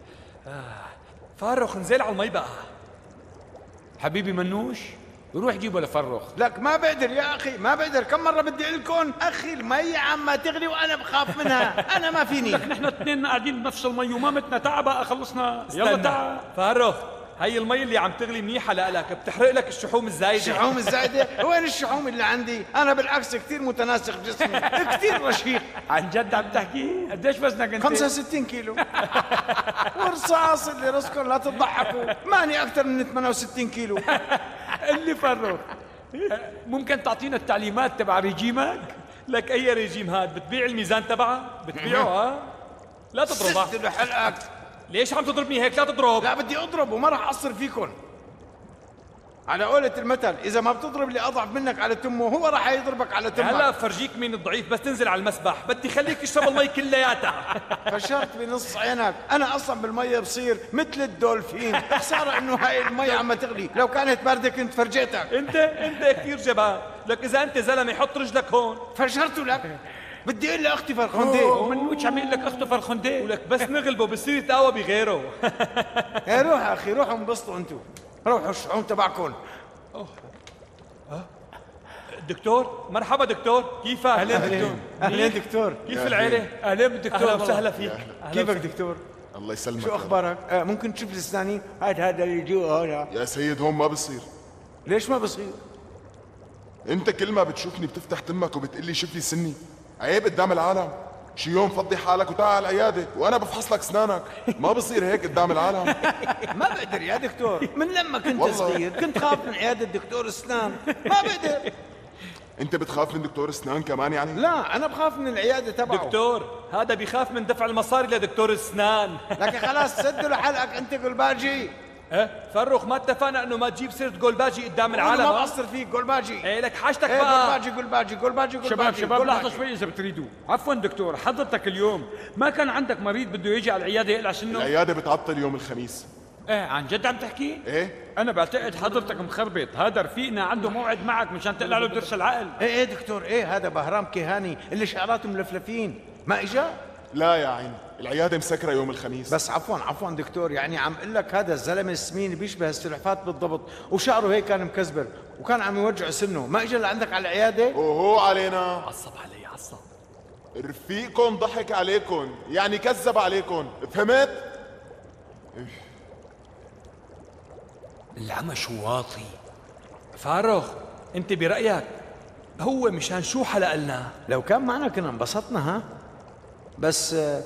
فارخ انزل على المي بقى. حبيبي منوش روح جيبه لفرخ. لك ما بقدر يا اخي ما بقدر. كم مره بدي اقول لكم اخي المي عم تغلي وانا بخاف منها. انا ما فيني. لك نحن اثنين قاعدين بنفس المي وما متنا تعب بقى خلصنا. يلا تعال فارخ. هي المي اللي عم تغلي منيحه لك، بتحرق لك الشحوم الزايده. الشحوم الزايده؟ وين الشحوم اللي عندي؟ انا بالعكس كثير متناسق جسمي، كثير رشيق. عن جد عم تحكي؟ قديش وزنك انت؟ خمسة وستين كيلو. ورصاص اللي رزقكم لا تضحكوا، ماني اكثر من ثمانية وستين كيلو. اللي فرق ممكن تعطينا التعليمات تبع ريجيمك؟ لك اي ريجيم هاد؟ بتبيع الميزان تبعه؟ بتبيعه ها؟ لا تضربها. سد له حلقك. ليش عم تضربني هيك؟ لا تضرب. لا بدي اضرب وما راح اقصر فيكم. على قولة المثل إذا ما بتضرب اللي أضعف منك على تمه هو راح يضربك على تمك. هلا فرجيك مين الضعيف بس تنزل على المسبح، بدي خليك تشرب المي كلياتها. فشرت بنص عينك، أنا أصلا بالمية بصير مثل الدولفين، خسارة إنه هاي المي عم تغلي، لو كانت باردة كنت فرجيتك. أنت أنت كثير جبان، لك إذا أنت زلمة حط رجلك هون. فشرت لك بدي اقول لك اختي فرخندق. من وش عم يقول لك اخته فرخندق؟ ولك بس نغلبه بصير يتقوى بغيره. يا روح يا اخي، روحوا انبسطوا انتوا، روحوا الشعون تبعكم. دكتور مرحبا دكتور، كيفك؟ اهلين دكتور. اهلين دكتور. كيف العيلة؟ اهلين بالدكتور. اهلا وسهلا فيك. كيفك دكتور؟ الله يسلمك. شو اخبارك؟ آه ممكن تشوف لي اسناني؟ هاد هذا اللي جوا هذا. يا سيد هون ما بصير. ليش ما بصير؟ انت كل ما بتشوفني بتفتح تمك وبتقلي شوف لي سني، عيب قدام العالم. شي يوم فضي حالك وتعال على العياده وانا بفحص لك اسنانك، ما بصير هيك قدام العالم. ما بقدر يا دكتور، من لما كنت والله. صغير كنت خاف من عياده دكتور اسنان، ما بقدر. انت بتخاف من دكتور اسنان كمان يعني؟ لا انا بخاف من العياده تبعه. دكتور هذا بيخاف من دفع المصاري لدكتور اسنان. لكن خلاص سدوا لحلقك انت قلباجي. ايه فرخ، ما اتفقنا انه ما تجيب سيره جولباجي قدام العالم؟ ما بقصر فيك قلباجي. ايه لك حاجتك ايه بقى. قلباجي قلباجي قلباجي قلباجي. شباب شباب قلباجي. لحظة شوي إذا بتريدوا. عفوا دكتور، حضرتك اليوم ما كان عندك مريض بده يجي على العيادة يقلع سنه؟ العياده بتعطل يوم الخميس. ايه عن جد عم تحكي؟ ايه أنا بعتقد حضرتك مخربط، هذا رفيقنا عنده موعد معك مشان تقلع له ضرس العقل. ايه ايه دكتور، ايه هذا بهرام كيهاني اللي شعراته ملفلفين، ما اجا؟ لا يا عيني، العياده مسكره يوم الخميس. بس عفوا عفوا دكتور، يعني عم اقول لك هذا الزلمه السمين بيشبه السلحفات بالضبط، وشعره هيك كان مكزبر وكان عم يوجع سنه، ما اجى لعندك على العياده؟ وهو علينا عصب علي عصب. رفيقكم ضحك عليكم، يعني كذب عليكم، فهمت؟ العمى شو واطي. فارخ انت برايك هو مشان شو حلق لنا؟ لو كان معنا كنا انبسطنا ها، بس آه،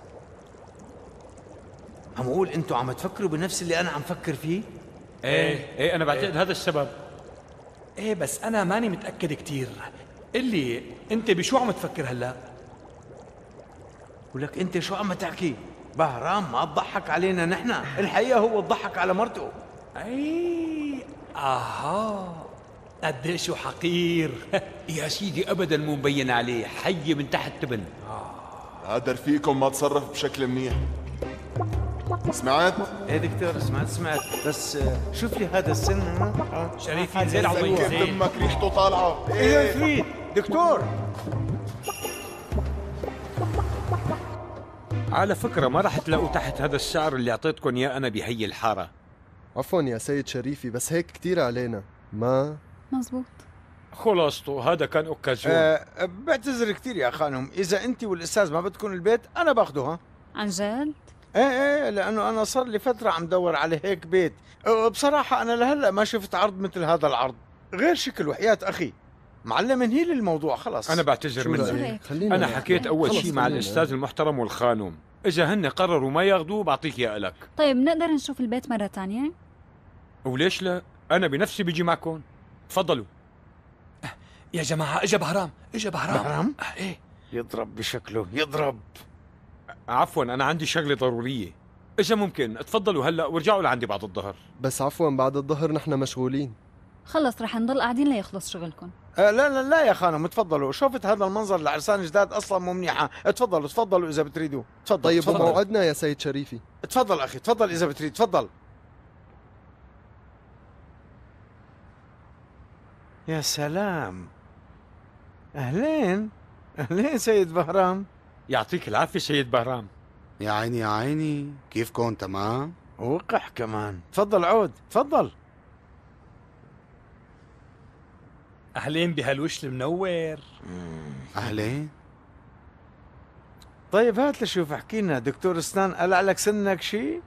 عم اقول انتوا عم تفكروا بنفس اللي انا عم فكر فيه؟ ايه ايه أنا بعتقد هذا السبب. ايه بس انا ماني متاكد كثير. اللي انت بشو عم تفكر هلا؟ ولك انت شو عم تحكي؟ بهرام ما تضحك علينا نحن، الحقيقه هو تضحك على مرته. اي اها قديش حقير. يا سيدي أبدا مو مبين عليه، حي من تحت تبن. هذا رفيقكم ما تصرف بشكل منيح. سمعت؟ ايه دكتور سمعت سمعت، بس آه، شوف لي هذا السن. ها شريف ينزل على سكر دمك ريحته طالعه. ايه فريد دكتور. على فكرة ما راح تلاقوا تحت هذا السعر اللي أعطيتكم إياه أنا بهي الحارة. عفوا يا سيد شريفي، بس هيك كتير علينا. ما مزبوط. خلاصته هذا كان اوكازيون. أه بعتذر كثير يا خانم، اذا انت والاستاذ ما بدكم البيت انا باخده. ها عن جد؟ ايه ايه، لانه انا صار لي فتره عم دور على هيك بيت. أه بصراحه انا لهلا ما شفت عرض مثل هذا العرض، غير شكل وحياة اخي. معلم انهي لي الموضوع خلص. انا بعتذر منك. انا حكيت اول شيء مع الاستاذ المحترم والخانم، اذا هن قرروا ما ياخذوه بعطيك اياه لك. طيب نقدر نشوف البيت مره ثانيه؟ وليش لا؟ انا بنفسي بيجي معكم. تفضلوا. يا جماعه اجا بهرام، اجا بهرام. بهرام؟ آه ايه يضرب بشكله يضرب. عفوا انا عندي شغله ضروريه، اذا ممكن تفضلوا هلا وارجعوا لعندي بعد الظهر. بس عفوا بعد الظهر نحن مشغولين. خلص رح نضل قاعدين ليخلص شغلكم. أه لا لا لا يا خانم تفضلوا، شوفت هذا المنظر العرسان جداد اصلا مو منيحه، تفضلوا تفضلوا اذا بتريدوا. تفضل. طيب تفضل. وموعدنا يا سيد شريفي؟ تفضل اخي تفضل اذا بتريد تفضل. يا سلام، اهلين اهلين سيد بهرام. يعطيك العافيه سيد بهرام. يا عيني يا عيني، كيفكم تمام؟ وقح كمان. تفضل عود تفضل. اهلين بهالوش المنور. اهلين. طيب هات لشوف احكي لنا، دكتور اسنان قلع لك سنك شيء؟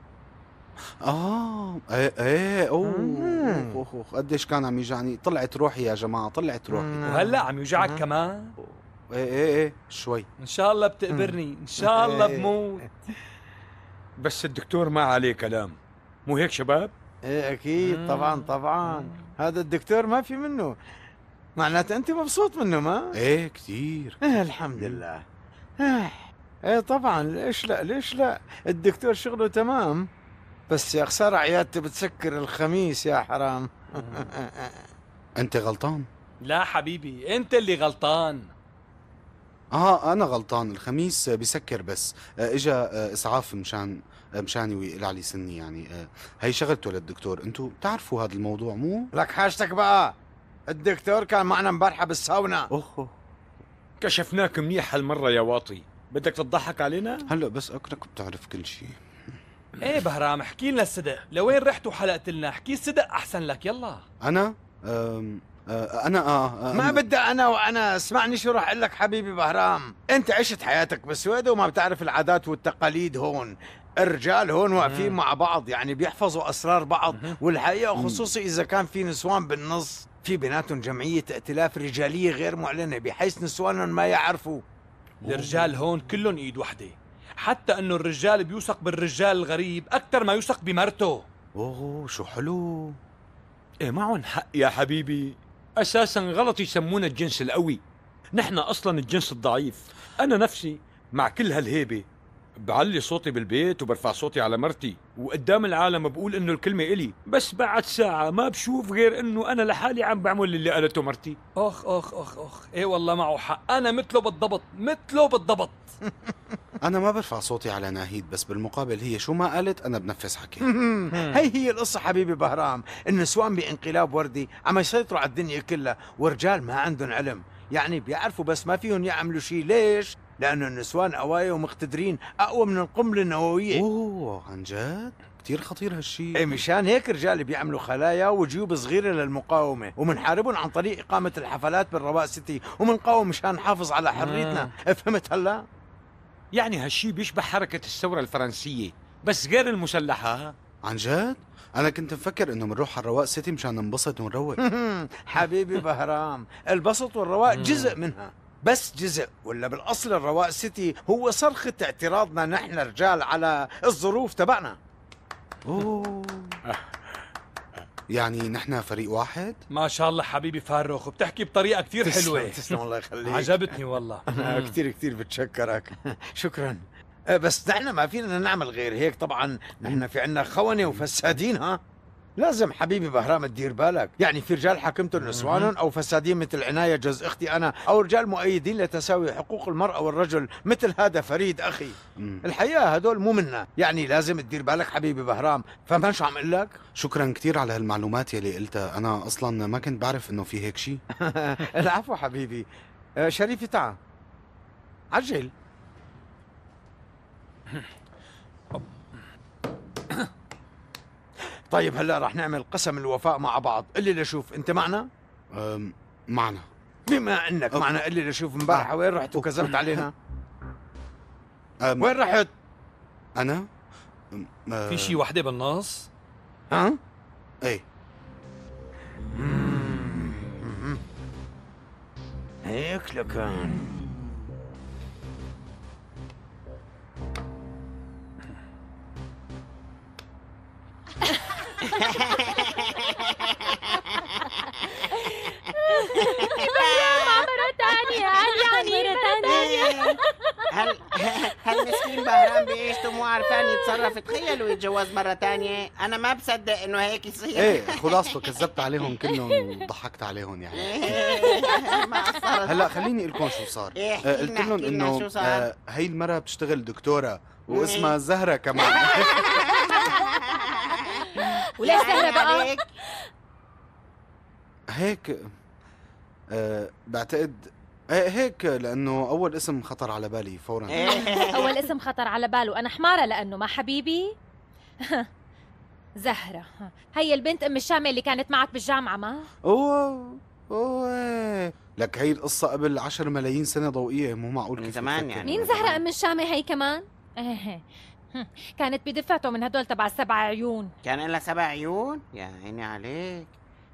اه ايه ايه اوه مم. أوه، أوه، قديش كان عم يوجعني، طلعت روحي يا جماعه طلعت روحي. وهلا عم يوجعك كمان؟ ايه ايه ايه شوي. ان شاء الله بتقبرني، ان شاء الله بموت. بس الدكتور ما عليه كلام، مو هيك شباب؟ ايه اكيد طبعا طبعا، هذا الدكتور ما في منه، معناته انت مبسوط منه ما؟ ايه كثير. ايه الحمد لله. ايه ايه طبعا، ليش لا ليش لا، الدكتور شغله تمام، بس يا خساره عيادته بتسكر الخميس يا حرام. انت غلطان. لا حبيبي انت اللي غلطان. اه انا غلطان. الخميس بيسكر بس آه اجا آه اسعاف مشان آه مشاني ويقلع لي سني يعني. آه هي شغلته للدكتور. انتوا بتعرفوا هذا الموضوع مو؟ لك حاجتك بقى. الدكتور كان معنا امبارحه بالساونا. اوه كشفناك منيح هالمرة يا واطي، بدك تضحك علينا؟ هلا بس اكرك بتعرف كل شيء. ايه بهرام احكي لنا الصدق، لوين رحت وحلقت لنا؟ احكي الصدق احسن لك يلا. انا آم آه انا اه, آه ما بدي انا وانا. اسمعني شو راح اقول لك حبيبي بهرام، انت عشت حياتك بالسويد وما بتعرف العادات والتقاليد هون. الرجال هون واقفين مع بعض يعني بيحفظوا اسرار بعض، والحقيقه خصوصي اذا كان في نسوان بالنص، في بيناتهم جمعيه ائتلاف رجاليه غير معلنه بحيث نسوانهم ما يعرفوا. الرجال هون كلهم ايد وحده، حتى انه الرجال بيوثق بالرجال الغريب اكثر ما يوثق بمرته. اوه شو حلو. ايه معهم حق يا حبيبي، اساسا غلط يسمونا الجنس القوي، نحن اصلا الجنس الضعيف. انا نفسي مع كل هالهيبه بعلي صوتي بالبيت وبرفع صوتي على مرتي وقدام العالم بقول انه الكلمه الي، بس بعد ساعه ما بشوف غير انه انا لحالي عم بعمل اللي قالته مرتي. اخ اخ اخ اخ ايه والله معه حق، انا مثله بالضبط مثله بالضبط. انا ما برفع صوتي على ناهيد، بس بالمقابل هي شو ما قالت انا بنفذ حكي. هي هي القصه حبيبي بهرام، النسوان بانقلاب وردي عم يسيطروا على الدنيا كلها، ورجال ما عندهم علم، يعني بيعرفوا بس ما فيهم يعملوا شيء. ليش؟ لانه النسوان قوايا ومقتدرين اقوى من القنبله النوويه. اوه عن جد؟ كثير خطير هالشيء. ايه مشان هيك رجال بيعملوا خلايا وجيوب صغيره للمقاومه، ومنحاربهم عن طريق اقامه الحفلات بالرواق سيتي، ومنقاوم مشان نحافظ على حريتنا. فهمت هلا؟ يعني هالشي بيشبه حركه الثوره الفرنسيه بس غير المسلحه. عن جد؟ أنا كنت مفكر إنه بنروح على الرواق سيتي مشان ننبسط ونروق. حبيبي بهرام، البسط والرواق جزء منها، بس جزء، ولا بالأصل الرواق سيتي هو صرخة اعتراضنا نحن رجال على الظروف تبعنا. أوه يعني نحن فريق واحد؟ ما شاء الله حبيبي فاروق، وبتحكي بطريقة كتير حلوة. تسلم الله يخليك. عجبتني والله. أنا كتير كتير بتشكرك. شكرا. بس نحن ما فينا نعمل غير هيك طبعا، نحن في عنا خونة وفسادين. ها لازم حبيبي بهرام تدير بالك، يعني في رجال حاكمتهم نسوانهم او فسادين مثل عناية جوز اختي انا، او رجال مؤيدين لتساوي حقوق المرأة والرجل مثل هذا فريد اخي. الحقيقة هدول مو منا، يعني لازم تدير بالك حبيبي بهرام. فهمان شو عم اقول لك؟ شكرا كثير على هالمعلومات يلي قلتها، انا اصلا ما كنت بعرف انه في هيك شيء. العفو حبيبي. شريفي تعال عجل. طيب هلا رح نعمل قسم الوفاء مع بعض، قل لي لشوف انت معنا؟ أم معنا. بما انك معنا قل لي لشوف امبارح وين رحت وكذبت علينا؟ أم وين رحت؟ انا؟ أه في شي وحده بالنص؟ ها؟ ايه هيك لكان. مرة تانية يعني مرة تانية. هل هالمسكين بهرام بإيشته مو عارفان يتصرف. تخيلوا يتجوز مرة تانية، أنا ما بصدق إنه هيك يصير. ايه خلاصته كذبت عليهم كلهم وضحكت عليهم يعني. ما قصرت. هلا خليني اقول لكم شو صار. إيه آه قلت لهم انه آه هي المرة بتشتغل دكتورة واسمها زهرة كمان. وليش زهرة بقى؟ هيك أه بعتقد ايه هيك لانه اول اسم خطر على بالي فورا. اول اسم خطر على باله. انا حمارة لانه ما حبيبي. زهرة هي البنت ام الشامة اللي كانت معك بالجامعة ما؟ اوه اوه لك هي القصة قبل عشر ملايين سنة ضوئية، مو معقول من زمان يعني. مين زهرة ام الشامة هي كمان؟ ايه كانت بدفعته من هدول تبع السبع عيون. كان لها سبع عيون؟ يا عيني عليك.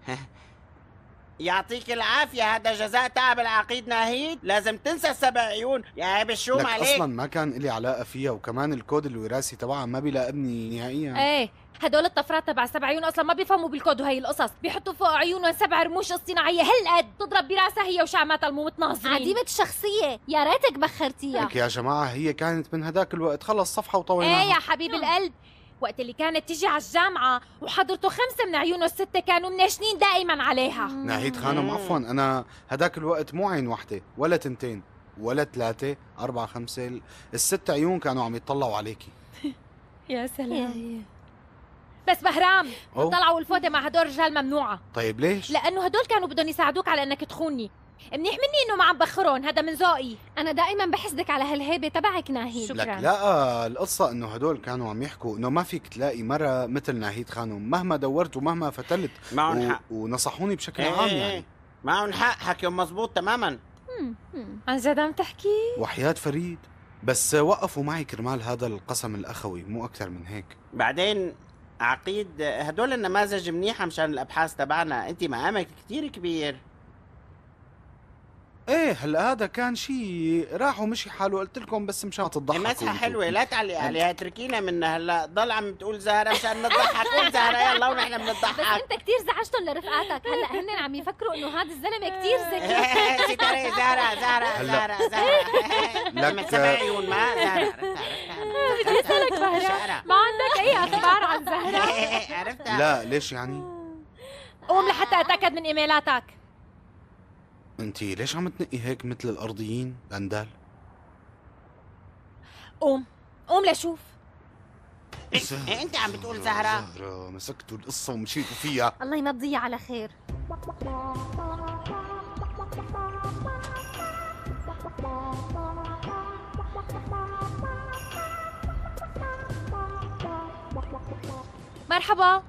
يعطيك العافية، هذا جزاء تعب العقيد ناهيد، لازم تنسى السبع عيون يا عيب الشوم عليك. اصلا ما كان لي علاقة فيها، وكمان الكود الوراثي تبعها ما بيلاقبني نهائيا. ايه هدول الطفرات تبع سبع عيون اصلا ما بيفهموا بالكود وهي القصص، بيحطوا فوق عيونهم سبع رموش اصطناعية هالقد تضرب براسها هي وشعماتها المتناظرين. عديمة الشخصية، يا ريتك بخرتيها. لك يا جماعة هي كانت من هداك الوقت، خلص صفحة وطويناها. ايه يا حبيب القلب، وقت اللي كانت تيجي على الجامعة وحضرته خمسة من عيونه الستة كانوا مناشنين دائما عليها. ناهيد خانم عفوا، أنا هداك الوقت مو عين وحدة ولا تنتين ولا ثلاثة أربعة خمسة، الست عيون كانوا عم يطلعوا عليكي. يا سلام. بس بهرام، الطلعة والفوتة مع هدول الرجال ممنوعة. طيب ليش؟ لأنه هدول كانوا بدهم يساعدوك على أنك تخوني. منيح مني إنه ما عم بخرون، هذا من ذوقي. أنا دائما بحسدك على هالهيبة تبعك ناهيد. شكرا. لك لا، القصة إنه هدول كانوا عم يحكوا إنه ما فيك تلاقي مرة مثل ناهيد خانم مهما دورت ومهما فتلت. معهم و... حق. ونصحوني بشكل ايه عام ايه يعني. معهم حق، حكيهم مزبوط تماما. عن جد عم تحكي؟ وحياة فريد، بس وقفوا معي كرمال هذا القسم الأخوي، مو أكثر من هيك. بعدين عقيد، هدول النماذج منيحة مشان الأبحاث تبعنا، أنت مقامك كتير كبير. ايه هلا هذا كان شيء راح ومشي حاله، قلت لكم بس مشان تضحكوا. مسحة حلوة، لا تعلق عليها، اتركينا منها هلا، ضل عم تقول زهرة مشان نضحك. قول زهرة يلا ونحن بنضحك. بس انت كتير زعجتهم لرفقاتك، هلا هن عم يفكروا انه هذا الزلمة كتير ذكي. ستري زهرة زهرة زهرة زهرة لما سبع عيون ما زهرة. بدي اسألك بهرام، ما عندك أي أخبار عن زهرة؟ عرفتها؟ لا ليش يعني؟ قوم لحتى أتأكد من إيميلاتك. انتي ليش عم تنقي هيك مثل الأرضيين بندال؟ قوم قوم لشوف. إيه انت عم بتقول زهرة؟ زهرة مسكتوا القصة ومشيتوا فيها. الله يمضيها على خير. مرحبا.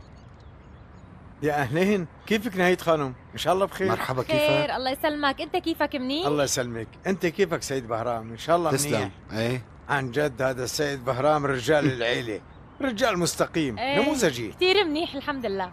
يا أهلين، كيفك ناهيد خانم؟ إن شاء الله بخير. مرحبا، كيفك؟ خير الله يسلمك، أنت كيفك منيح؟ الله يسلمك، أنت كيفك سيد بهرام؟ إن شاء الله منيح. تسلم. ايه عن جد هذا السيد بهرام رجال العيلة، رجال مستقيم، ايه نموذجي. كثير منيح الحمد لله.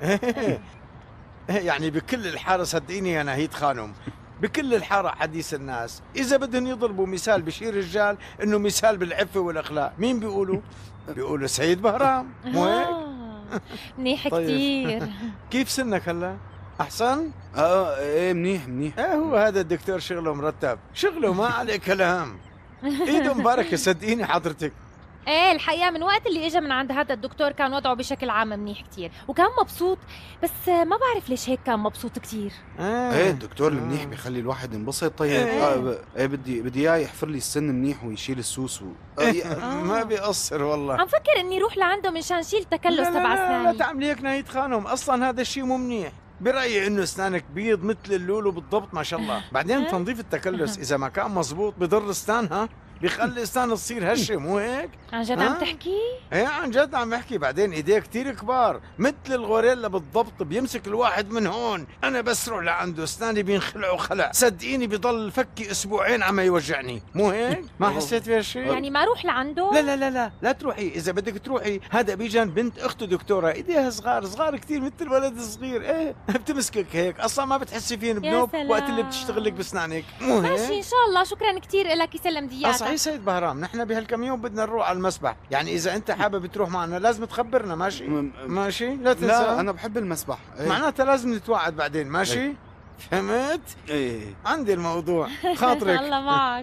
يعني بكل الحارة صدقيني يا ناهيد خانم، بكل الحارة حديث الناس، إذا بدهم يضربوا مثال بشي رجال إنه مثال بالعفة والأخلاق، مين بيقولوا؟ بيقولوا سيد بهرام، مو هيك؟ منيح طيب. كثير. كيف سنك هلا؟ أحسن؟ اه ايه منيح منيح. ايه هو هذا الدكتور شغله مرتب، شغله ما عليه كلام. ايده مباركة صدقيني حضرتك. ايه الحقيقة من وقت اللي اجى من عند هذا الدكتور كان وضعه بشكل عام منيح كتير وكان مبسوط، بس ما بعرف ليش هيك كان مبسوط كتير. آه. ايه الدكتور المنيح بيخلي الواحد ينبسط. طيب ايه, آه ب- ايه بدي بدي اياه يحفر لي السن منيح ويشيل السوس و... إيه. ما بيقصر والله. عم فكر اني روح لعنده منشان شيل التكلس لا لا تبع لا, لا اسناني. تعملي هيك ناهيد خانم، اصلا هذا الشيء مو منيح. برأيي انه اسنانك بيض مثل اللولو بالضبط ما شاء الله. بعدين تنظيف التكلس اذا ما كان مزبوط بضر اسنانها، بيخلي اسنان تصير هشه، مو هيك؟ عن جد عم تحكي؟ ايه عن جد عم بحكي. بعدين ايديه كتير كبار مثل الغوريلا بالضبط، بيمسك الواحد من هون، انا بس روح لعنده اسناني بينخلعوا خلع، صدقيني بضل فكي اسبوعين عم يوجعني، مو هيك؟ ما حسيت بهالشيء؟ يعني ما روح لعنده؟ لا لا لا لا لا تروحي، اذا بدك تروحي هذا بيجان بنت اخته دكتوره، ايديها صغار صغار كثير مثل الولد الصغير، ايه بتمسكك هيك، اصلا ما بتحسي فين بنوب وقت اللي بتشتغل لك باسنانك، مو هيك؟ ماشي ان شاء الله، شكرا كثير لك، يسلم دياتك. صحيح سيد بهرام، نحن بهالكم يوم بدنا نروح على المسبح، يعني اذا انت حابب تروح معنا لازم تخبرنا، ماشي؟ ماشي؟ لا تنسى. لا انا بحب المسبح. ايه. معناتها لازم نتوعد بعدين، ماشي؟ ايه. فهمت؟ ايه عندي الموضوع، خاطرك. الله معك.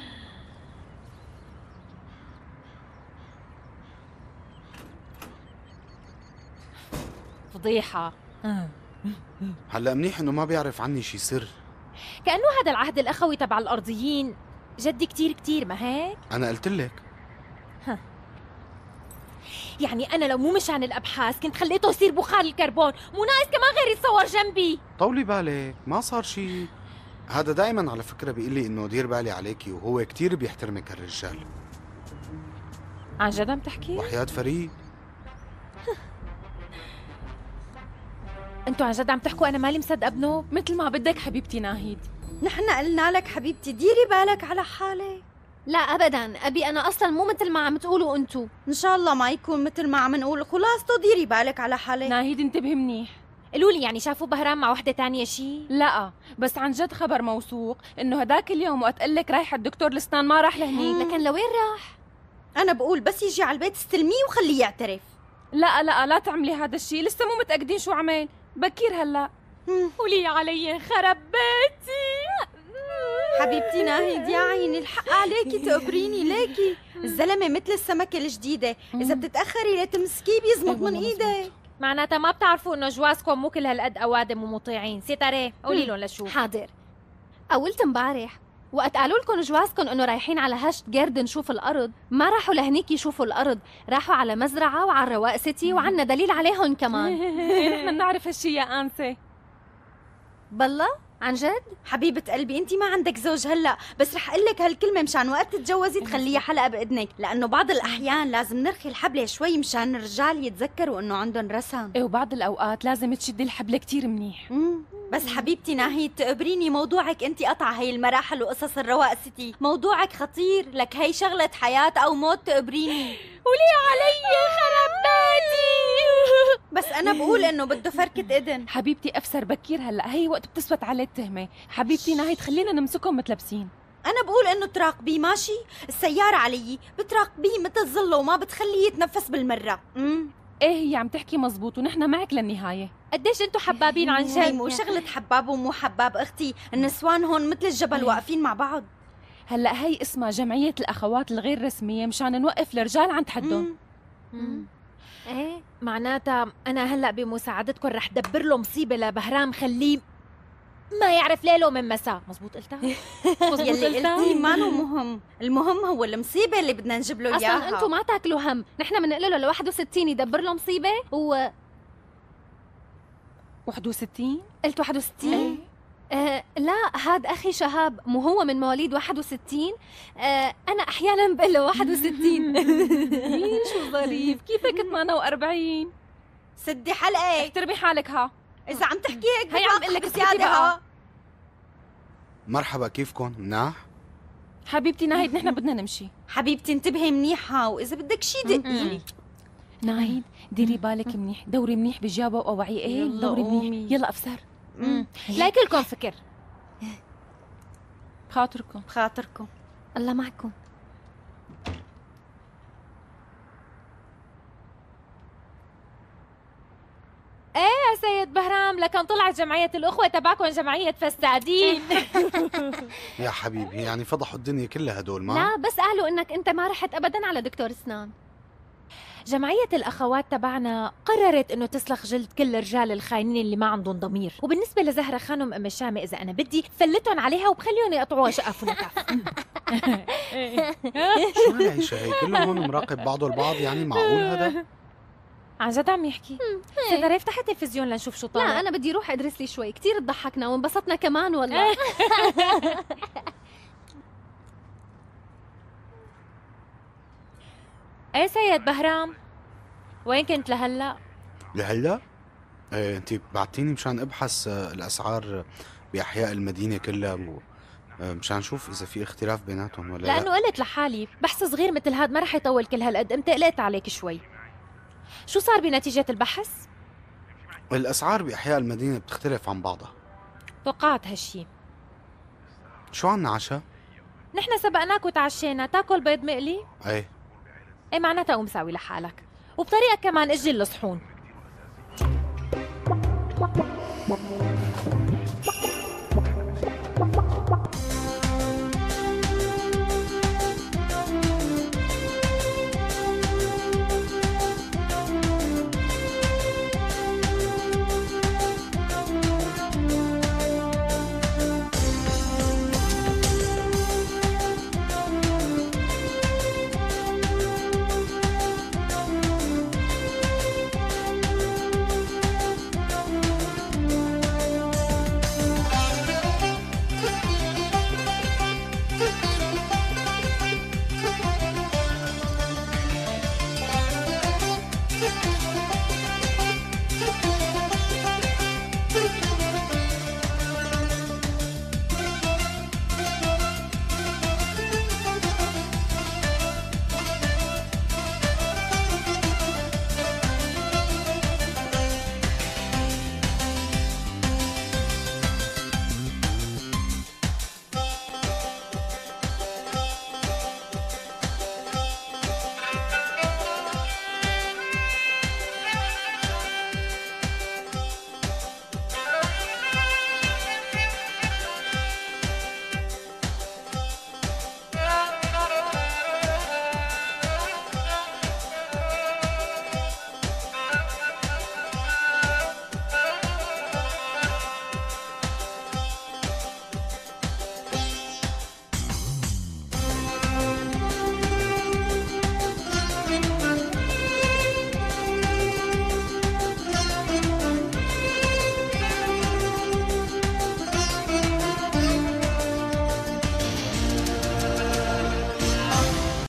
فضيحة. هلا منيح انه ما بيعرف عني شي سر. كأنه هذا العهد الأخوي تبع الأرضيين جدي كتير كتير، ما هيك؟ انا قلت لك. يعني أنا لو مو مشان الأبحاث كنت خليته يصير بخار الكربون، مو ناقص كمان غير يتصور جنبي. طولي بالك، ما صار شي. هذا دائما على فكرة بيقول لي انه دير بالي عليكي، وهو كتير بيحترمك هالرجال. عن جد عم تحكي؟ وحياة فريد. انتوا عن جد عم تحكوا؟ انا مالي مصدقه ابنه. مثل ما بدك حبيبتي ناهيد. نحن قلنا لك حبيبتي ديري بالك على حالك. لا ابدا ابي، انا اصلا مو مثل ما عم تقولوا انتوا. ان شاء الله ما يكون مثل ما عم نقول، خلاصته ديري بالك على حالك. ناهيد انتبهي منيح. قولوا لي يعني شافوا بهرام مع وحده تانية شي؟ لا بس عن جد خبر موثوق انه هداك اليوم وقت قال لك رايحه الدكتور الاسنان ما راح لهنيك. لكن لوين راح؟ انا بقول بس يجي على البيت استلميه وخليه يعترف. لا لا لا تعملي هذا الشيء، لسه مو متاكدين شو عمل، بكير هلا. قولي علي خرب بيتي. حبيبتي ناهد يا عيني الحق عليكي تقبريني ليكي. الزلمة مثل السمكة الجديدة، إذا بتتأخري لتمسكيه بيزمط من إيدك. معناتها ما بتعرفوا انه جوازكم مو كل هالقد اوادم ومطيعين. ستاره قولي لهم لشوف. حاضر. قولت امبارح وقت قالوا لكم جوازكم انه رايحين على هاشت جيرد نشوف الارض، ما راحوا لهنيك يشوفوا الارض، راحوا على مزرعه وعلى الرواق سيتي وعنا دليل عليهم كمان. نحن بنعرف هالشي يا انسه. بالله عن جد؟ حبيبة قلبي انت ما عندك زوج هلا، بس رح اقول لك هالكلمة مشان وقت تتجوزي تخليها حلقة باذنك، لانه بعض الاحيان لازم نرخي الحبلة شوي مشان الرجال يتذكروا انه عندهم رسم. ايه وبعض الاوقات لازم تشدي الحبلة كتير منيح. مم. بس حبيبتي ناهيد تقبريني، موضوعك انت قطع هي المراحل وقصص الرواق سيتي، موضوعك خطير، لك هي شغلة حياة او موت تقبريني. ولي علي خرب بيتي. بس انا بقول انه بده فركة اذن. حبيبتي افسر بكير هلا، هي وقت بتثبت عليه التهمة. حبيبتي ناهيد خلينا نمسكهم متلبسين. انا بقول انه تراقبيه ماشي، السيارة علي بتراقبيه مثل ظله وما بتخليه يتنفس بالمرة. امم ايه هي عم تحكي مزبوط ونحن معك للنهاية. قديش انتم حبابين عن جد. هي مو شغلة حباب ومو حباب اختي، النسوان هون مثل الجبل واقفين مع بعض. هلا هي اسمها جمعية الاخوات الغير رسمية مشان نوقف الرجال عند حدهم. ايه معناتها انا هلا بمساعدتكم رح دبر له مصيبة لبهرام، خليه ما يعرف ليله من مساء. مزبوط قلتها؟ مزبوط قلتي. ما هو مهم، المهم هو المصيبة اللي بدنا نجيب له اياها. اصلا انتم ما تاكلوا هم، نحن بنقول له ل واحد وستين يدبر له مصيبة و واحد وستين؟ قلت واحد وستين؟ آه لا هاد اخي شهاب، مو هو من مواليد واحد وستين؟ آه انا احيانا بقول له واحد وستين. شو ظريف، كيفك ثمانية وأربعين؟ سدي حلقك، احترمي حالك. ها اذا عم تحكي هيك هي عم بقول لك زياده. ها مرحبا، كيفكم؟ مناح؟ حبيبتي ناهيد نحن بدنا نمشي. حبيبتي انتبهي منيح، ها واذا بدك شي دقيلي. ناهيد ديري بالك منيح، دوري منيح بجابه وأوعي. ايه دوري منيح. يلا افسر. لا كلكم فكر. بخاطركم بخاطركم. الله معكم. ايه يا سيد بهرام، لكن طلعت جمعية الأخوة تبعكم جمعية فسادين. يا حبيبي يعني فضحوا الدنيا كلها هدول. ما لا بس قالوا انك انت ما رحت ابدا على دكتور اسنان. جمعية الأخوات تبعنا قررت إنه تسلخ جلد كل الرجال الخاينين اللي ما عندهم ضمير، وبالنسبة لزهرة خانم أم الشامة إذا أنا بدي فلتهم عليها وبخليهم يقطعوها شقف ونكف. شو هالعيشة هي؟ كلهم هون مراقب بعضه البعض، يعني معقول هذا؟ عن جد عم يحكي؟ سيدة افتح التلفزيون لنشوف شو طالع. لا أنا بدي روح أدرس لي شوي، كتير تضحكنا وانبسطنا كمان والله. ايه سيد بهرام، وين كنت لهلا؟ لهلا؟ ايه انت بعتيني مشان ابحث الاسعار باحياء المدينه كلها و... مشان شوف اذا في اختلاف بيناتهم ولا لا. لانه قلت لحالي بحث صغير مثل هاد ما رح يطول كل هالقد، قمت قلقت عليك شوي. شو صار بنتيجه البحث؟ الاسعار باحياء المدينه بتختلف عن بعضها. توقعت هالشي. شو عنا عشاء؟ نحن سبقناك وتعشينا، تاكل بيض مقلي؟ ايه ايه معناتها قوم ساوي لحالك، وبطريقة كمان اجي الصحون.